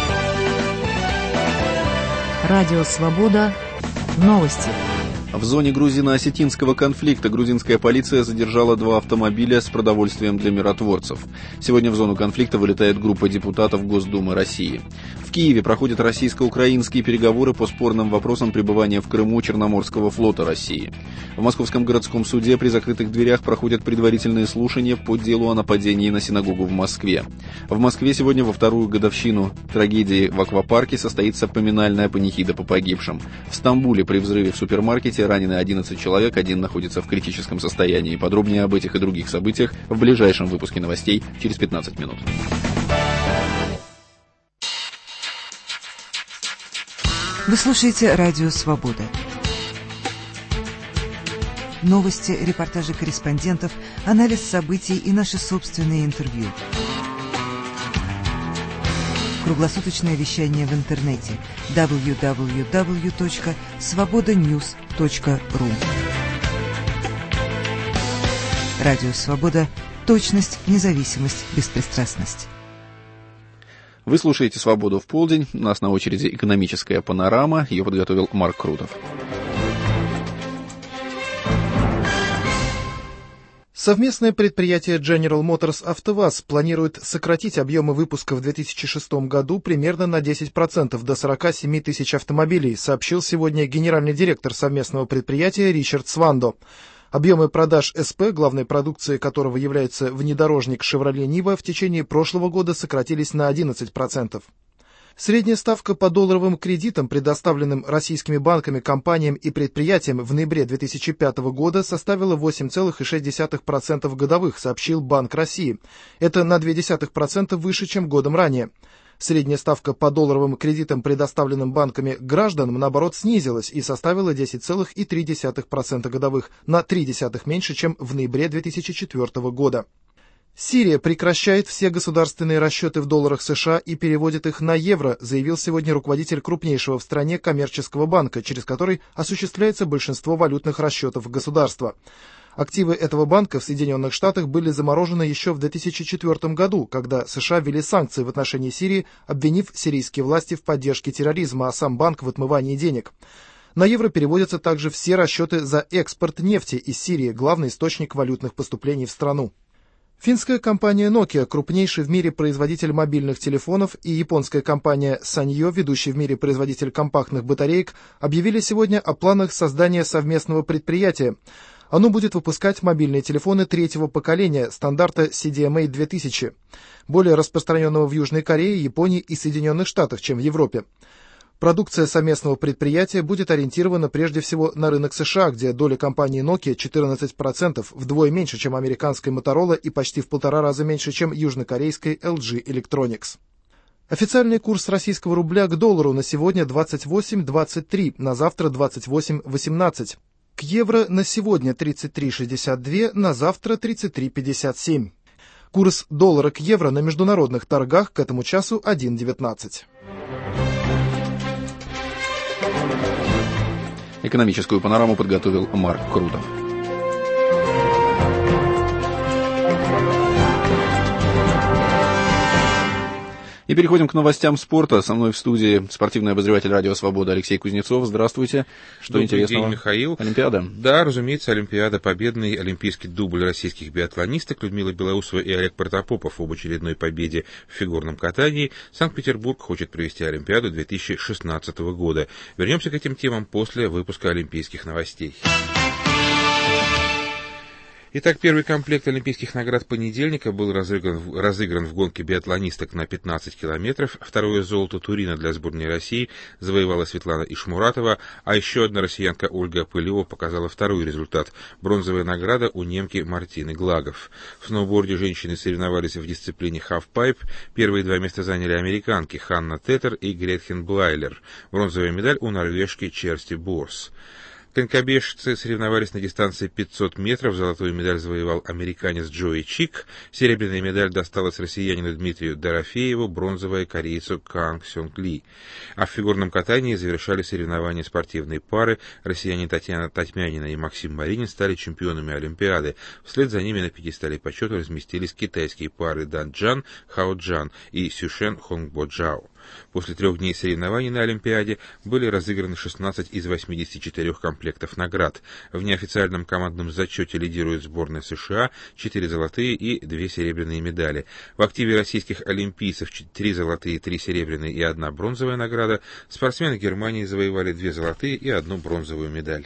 Радио Свобода. Новости. В зоне грузино-осетинского конфликта грузинская полиция задержала два автомобиля с продовольствием для миротворцев. Сегодня в зону конфликта вылетает группа депутатов Госдумы России. В Киеве проходят российско-украинские переговоры по спорным вопросам пребывания в Крыму Черноморского флота России. В Московском городском суде при закрытых дверях проходят предварительные слушания по делу о нападении на синагогу в Москве. В Москве сегодня во вторую годовщину трагедии в аквапарке состоится поминальная панихида по погибшим. В Стамбуле при взрыве в супермаркете ранены одиннадцать человек, один находится в критическом состоянии. Подробнее об этих и других событиях в ближайшем выпуске новостей через пятнадцать минут. Вы слушаете Радио Свобода. Новости, репортажи корреспондентов, анализ событий и наши собственные интервью. Круглосуточное вещание в интернете дабл ю дабл ю дабл ю точка свобода ньюс точка ру. Радио Свобода. Точность, независимость, беспристрастность. Вы слушаете «Свободу в полдень». У нас на очереди экономическая панорама. Ее подготовил Марк Крутов. Совместное предприятие General Motors АвтоВАЗ планирует сократить объемы выпуска в две тысячи шестом году примерно на десять процентов до сорок семь тысяч автомобилей, сообщил сегодня генеральный директор совместного предприятия Ричард Свандо. Объемы продаж СП, главной продукцией которого является внедорожник Chevrolet Niva, в течение прошлого года сократились на одиннадцать процентов. Средняя ставка по долларовым кредитам, предоставленным российскими банками, компаниям и предприятиям в ноябре две тысячи пятого года, составила восемь целых шесть десятых процента годовых, сообщил Банк России. Это на ноль целых две десятых процента выше, чем годом ранее. Средняя ставка по долларовым кредитам, предоставленным банками гражданам, наоборот, снизилась и составила десять целых три десятых процента годовых, на три десятых меньше, чем в ноябре две тысячи четвёртого года. Сирия прекращает все государственные расчеты в долларах США и переводит их на евро, заявил сегодня руководитель крупнейшего в стране коммерческого банка, через который осуществляется большинство валютных расчетов государства. Активы этого банка в Соединенных Штатах были заморожены еще в две тысячи четвёртом году, когда США ввели санкции в отношении Сирии, обвинив сирийские власти в поддержке терроризма, а сам банк в отмывании денег. На евро переводятся также все расчеты за экспорт нефти из Сирии, главный источник валютных поступлений в страну. Финская компания Nokia, крупнейший в мире производитель мобильных телефонов, и японская компания Sanyo, ведущий в мире производитель компактных батареек, объявили сегодня о планах создания совместного предприятия. Оно будет выпускать мобильные телефоны третьего поколения стандарта си ди эм эй две тысячи, более распространенного в Южной Корее, Японии и Соединенных Штатах, чем в Европе. Продукция совместного предприятия будет ориентирована прежде всего на рынок США, где доля компании Nokia четырнадцать процентов, вдвое меньше, чем американской Motorola и почти в полтора раза меньше, чем южнокорейской эл джи Electronics. Официальный курс российского рубля к доллару на сегодня двадцать восемь двадцать три, на завтра двадцать восемь восемнадцать. К евро на сегодня тридцать три шестьдесят два, на завтра тридцать три пятьдесят семь. Курс доллара к евро на международных торгах к этому часу один девятнадцать. Экономическую панораму подготовил Марк Крутов. И переходим к новостям спорта. Со мной в студии спортивный обозреватель радио «Свобода» Алексей Кузнецов. Здравствуйте. Что Добрый интересного? День, Михаил. Олимпиада? Да, разумеется, Олимпиада. Победный олимпийский дубль российских биатлонисток Людмила Белоусова и Олег Протопопов об очередной победе в фигурном катании. Санкт-Петербург хочет провести Олимпиаду две тысячи шестнадцатого года. Вернемся к этим темам после выпуска олимпийских новостей. Итак, первый комплект олимпийских наград понедельника был разыгран, разыгран в гонке биатлонисток на пятнадцать километров. Второе золото Турина для сборной России завоевала Светлана Ишмуратова, а еще одна россиянка Ольга Пылева показала второй результат. Бронзовая награда у немки Мартины Глагов. В сноуборде женщины соревновались в дисциплине halfpipe. Первые два места заняли американки Ханна Теттер и Гретхен Блайлер. Бронзовая медаль у норвежки Черсти Борс. Конькобежцы соревновались на дистанции пятьсот метров. Золотую медаль завоевал американец Джои Чик. Серебряная медаль досталась россиянину Дмитрию Дорофееву, бронзовая корейцу Канг Сёнг Ли. А в фигурном катании завершали соревнования спортивные пары. Россияне Татьяна Татьмянина и Максим Маринин стали чемпионами Олимпиады. Вслед за ними на пьедестале почета разместились китайские пары Дан Джан, Хао Джан и Сюшен Хонгбо Джао. После трех дней соревнований на Олимпиаде были разыграны шестнадцать из восьмидесяти четырёх комплектов наград. В неофициальном командном зачете лидирует сборная США, четыре золотые и две серебряные медали. В активе российских олимпийцев три золотые, три серебряные и одна бронзовая награда. Спортсмены Германии завоевали две золотые и одну бронзовую медаль.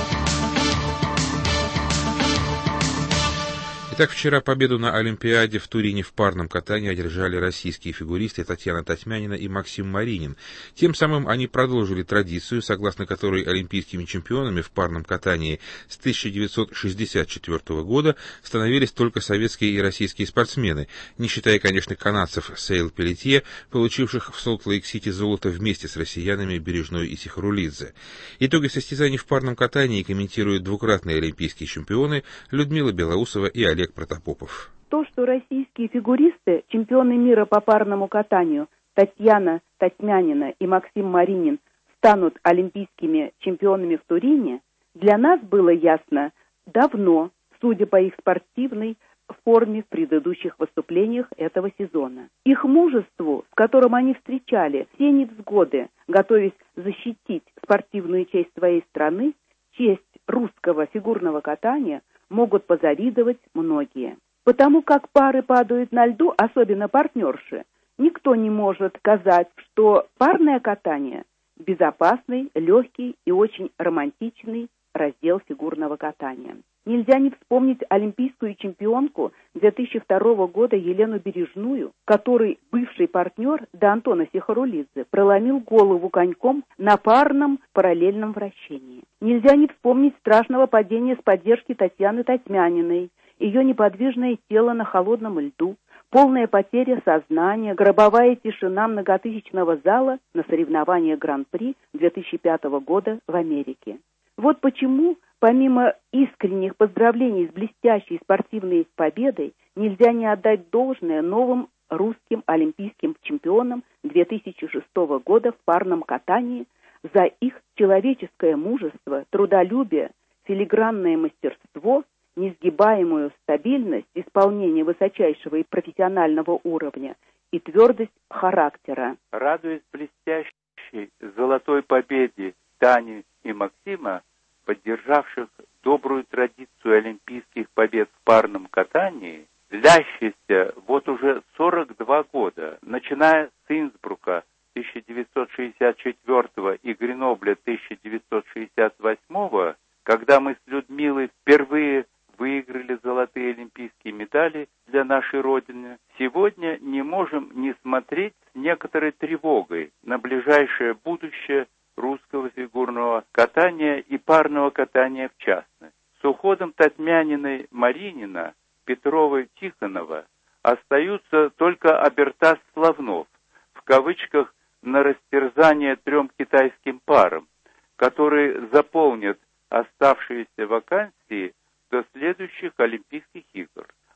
Итак, вчера победу на Олимпиаде в Турине в парном катании одержали российские фигуристы Татьяна Татьмянина и Максим Маринин. Тем самым они продолжили традицию, согласно которой олимпийскими чемпионами в парном катании с тысяча девятьсот шестьдесят четвёртого года становились только советские и российские спортсмены, не считая, конечно, канадцев Сейл Пелетье, получивших в Солт-Лейк-Сити золото вместе с россиянами Бережной и Сихорулидзе. Итоги состязаний в парном катании комментируют двукратные олимпийские чемпионы Людмила Белоусова и Олег Протопопов. То, что российские фигуристы, чемпионы мира по парному катанию Татьяна Татьмянина и Максим Маринин станут олимпийскими чемпионами в Турине, для нас было ясно давно, судя по их спортивной форме в предыдущих выступлениях этого сезона. Их мужеству, с которым они встречали все невзгоды, готовясь защитить спортивную честь своей страны, честь русского фигурного катания, могут позавидовать многие. Потому как пары падают на льду, особенно партнерши, никто не может сказать, что парное катание – безопасный, легкий и очень романтичный раздел фигурного катания. Нельзя не вспомнить олимпийскую чемпионку две тысячи второго года Елену Бережную, которой бывший партнер до Антона Сихорулидзе проломил голову коньком на парном параллельном вращении. Нельзя не вспомнить страшного падения с поддержки Татьяны Татьмяниной, ее неподвижное тело на холодном льду, полная потеря сознания, гробовая тишина многотысячного зала на соревнованиях Гран-при две тысячи пятого года в Америке. Вот почему, помимо искренних поздравлений с блестящей спортивной победой, нельзя не отдать должное новым русским олимпийским чемпионам две тысячи шестого года в парном катании за их человеческое мужество, трудолюбие, филигранное мастерство, несгибаемую стабильность исполнения высочайшего и профессионального уровня и твердость характера. Радуясь блестящей золотой победе Тани и Максима, поддержавших добрую традицию олимпийских побед в парном катании, длящийся вот уже сорок два года, начиная с Инсбрука тысяча девятьсот шестьдесят четвёртого и Гренобля тысяча девятьсот шестьдесят восьмого, когда мы с Людмилой впервые выиграли золотые олимпийские медали для нашей Родины, сегодня не можем не смотреть с некоторой тревогой на ближайшее будущее русского фигурного катания и парного катания в частности. С уходом Татьмяниной, Маринина, Петровой, Тихонова остаются только Абертас Славнов, в кавычках, на растерзание трем китайским парам, которые заполнят оставшиеся вакансии до следующих Олимпийских игр.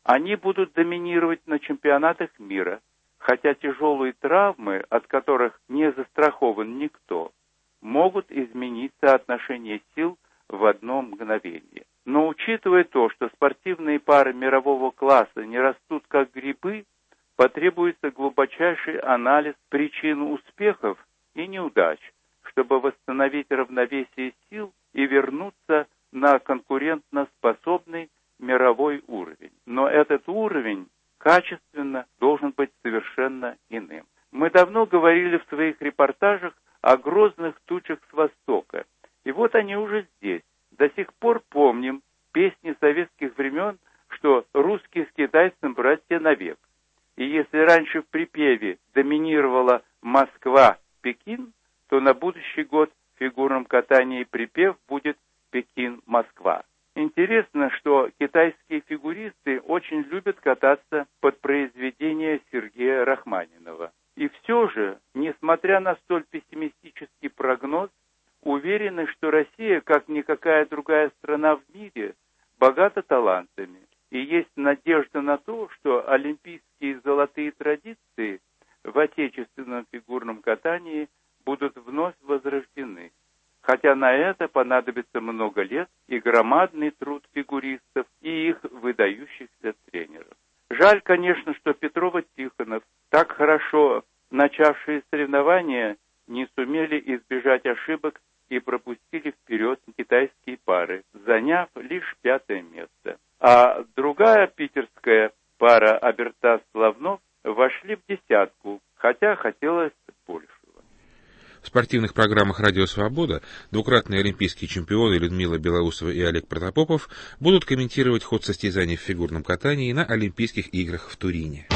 Они будут доминировать на чемпионатах мира, хотя тяжелые травмы, от которых не застрахован никто, могут изменить соотношение сил в одно мгновение. Но учитывая то, что спортивные пары мирового класса не растут как грибы, потребуется глубочайший анализ причин успехов и неудач, чтобы восстановить равновесие сил и вернуться на конкурентоспособный мировой уровень. Но этот уровень качественно должен быть совершенно иным. Мы давно говорили в своих репортажах о грозных тучах с востока. И вот они уже здесь. До сих пор помним песни советских времен, что русские с китайцем братья навек. И если раньше в припеве доминировала Москва-Пекин, то на будущий год в фигурном катании припев будет Пекин-Москва. Интересно, что китайские фигуристы очень любят кататься под произведения Сергея Рахманинова. И все же, несмотря на столь пессимистический прогноз, уверены, что Россия, как никакая другая страна в мире, богата талантами. И есть надежда на то, что олимпийские золотые традиции в отечественном фигурном катании будут вновь возрождены. Хотя на это понадобится много лет и громадный труд фигуристов и их выдающихся тренеров. Жаль, конечно, что Петров-Тихонов, так хорошо начавшие соревнования, не сумели избежать ошибок и пропустили вперед китайские пары, заняв лишь пятое место. А другая питерская пара Абертас-Славнов вошли в десятку, хотя хотелось большего. В спортивных программах «Радио Свобода» двукратные олимпийские чемпионы Людмила Белоусова и Олег Протопопов будут комментировать ход состязаний в фигурном катании на Олимпийских играх в Турине.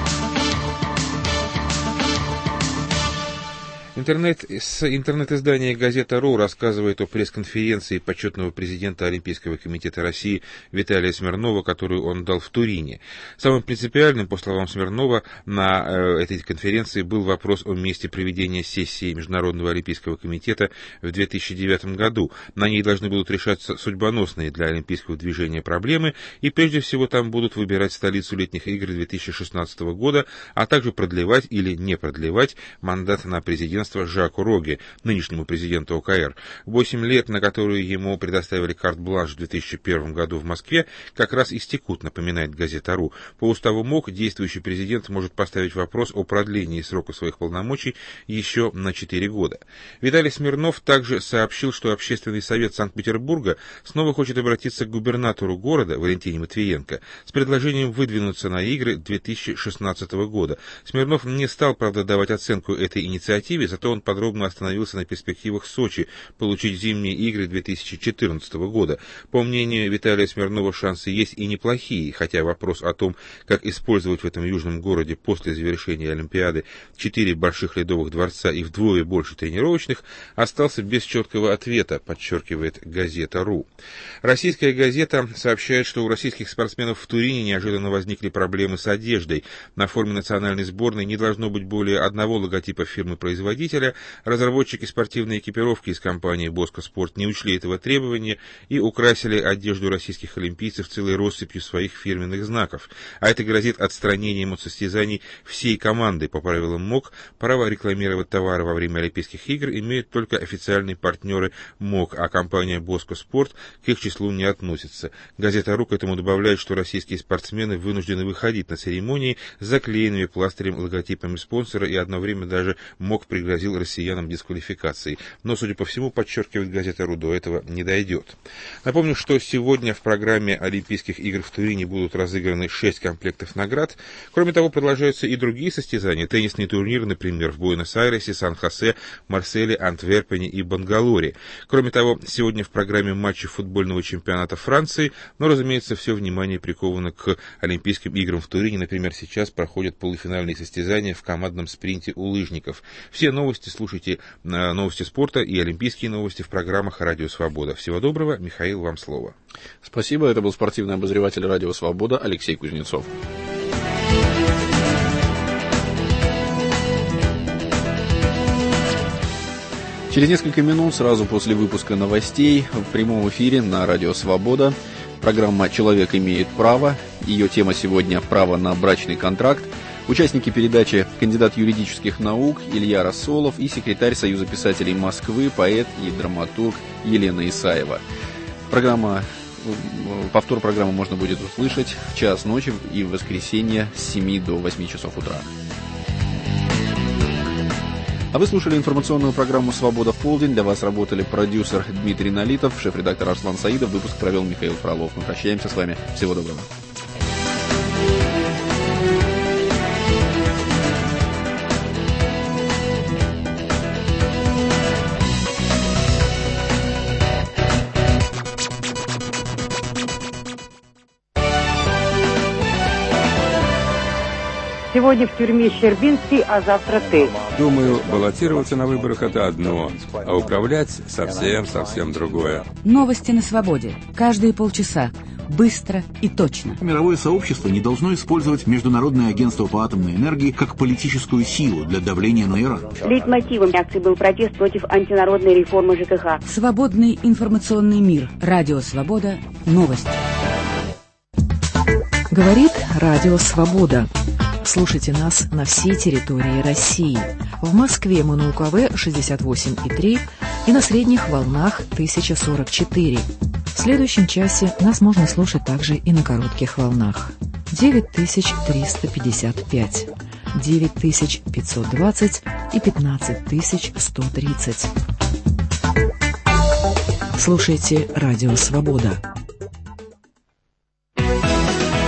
Интернет, с интернет-издания «Газета.ру» рассказывает о пресс-конференции почетного президента Олимпийского комитета России Виталия Смирнова, которую он дал в Турине. Самым принципиальным, по словам Смирнова, на э, этой конференции был вопрос о месте проведения сессии Международного Олимпийского комитета в две тысячи девятом году. На ней должны будут решаться судьбоносные для олимпийского движения проблемы, и прежде всего там будут выбирать столицу летних игр две тысячи шестнадцатого года, а также продлевать или не продлевать мандат на президентство Жаку Роге, нынешнему президенту ОКР. Восемь лет, на которые ему предоставили карт-бланш в две тысячи первом году в Москве, как раз истекут, напоминает Газета.ру. По уставу МОК действующий президент может поставить вопрос о продлении срока своих полномочий еще на четыре года. Виталий Смирнов также сообщил, что Общественный совет Санкт-Петербурга снова хочет обратиться к губернатору города Валентине Матвиенко с предложением выдвинуться на игры две тысячи шестнадцатого года. Смирнов не стал, правда, давать оценку этой инициативе, зато он подробно остановился на перспективах Сочи получить зимние игры две тысячи четырнадцатого года. По мнению Виталия Смирнова, шансы есть и неплохие, хотя вопрос о том, как использовать в этом южном городе после завершения Олимпиады четыре больших ледовых дворца и вдвое больше тренировочных, остался без четкого ответа, подчеркивает Газета.ру. Российская газета сообщает, что у российских спортсменов в Турине неожиданно возникли проблемы с одеждой. На форме национальной сборной не должно быть более одного логотипа фирмы-производителя. Разработчики спортивной экипировки из компании Bosco Sport не учли этого требования и украсили одежду российских олимпийцев целой россыпью своих фирменных знаков. А это грозит отстранением от состязаний всей команды. По правилам МОК, право рекламировать товары во время Олимпийских игр имеют только официальные партнеры МОК, а компания Bosco Sport к их числу не относится. Газета.ру к этому добавляет, что российские спортсмены вынуждены выходить на церемонии с заклеенными пластырем логотипами спонсора, и одно время даже МОК пригрозил россиянам дисквалификацией. Но, судя по всему, подчеркивает Газета.ру, до этого не дойдет. Напомню, что сегодня в программе Олимпийских игр в Турине будут разыграны шесть комплектов наград. Кроме того, продолжаются и другие состязания. Теннисные турниры, например, в Буэнос-Айресе, Сан-Хосе, Марселе, Антверпене и Бангалоре. Кроме того, сегодня в программе матчи футбольного чемпионата Франции, но, разумеется, все внимание приковано к Олимпийским играм в Турине. Например, сейчас проходят полуфинальные состязания в командном спринте у лыжников. Все новости слушайте, новости спорта и олимпийские новости в программах «Радио Свобода». Всего доброго. Михаил, вам слово. Спасибо. Это был спортивный обозреватель «Радио Свобода» Алексей Кузнецов. Через несколько минут, сразу после выпуска новостей, в прямом эфире на «Радио Свобода» Программа «Человек имеет право». Ее тема сегодня «Право на брачный контракт». Участники передачи кандидат юридических наук Илья Рассолов и секретарь Союза писателей Москвы, поэт и драматург Елена Исаева. Программа, повтор программы можно будет услышать в час ночи и в воскресенье с семи до восьми часов утра. А вы слушали информационную программу «Свобода в полдень». Для вас работали продюсер Дмитрий Налитов, шеф-редактор Арслан Саидов. Выпуск провел Михаил Фролов. Мы прощаемся с вами. Всего доброго. Сегодня в тюрьме Щербинский, а завтра ты. Думаю, баллотироваться на выборах – это одно, а управлять – совсем-совсем другое. Новости на свободе. Каждые полчаса. Быстро и точно. Мировое сообщество не должно использовать Международное агентство по атомной энергии как политическую силу для давления на Иран. Лейтмотивом акции был протест против антинародной реформы ЖКХ. Свободный информационный мир. Радио «Свобода». Новости. Говорит Радио «Свобода». Слушайте нас на всей территории России. В Москве мы на УКВ шестьдесят восемь и три и на средних волнах тысяча сорок четыре. В следующем часе нас можно слушать также и на коротких волнах. девять тысяч триста пятьдесят пять, девять тысяч пятьсот двадцать и пятнадцать тысяч сто тридцать. Слушайте Радио «Свобода».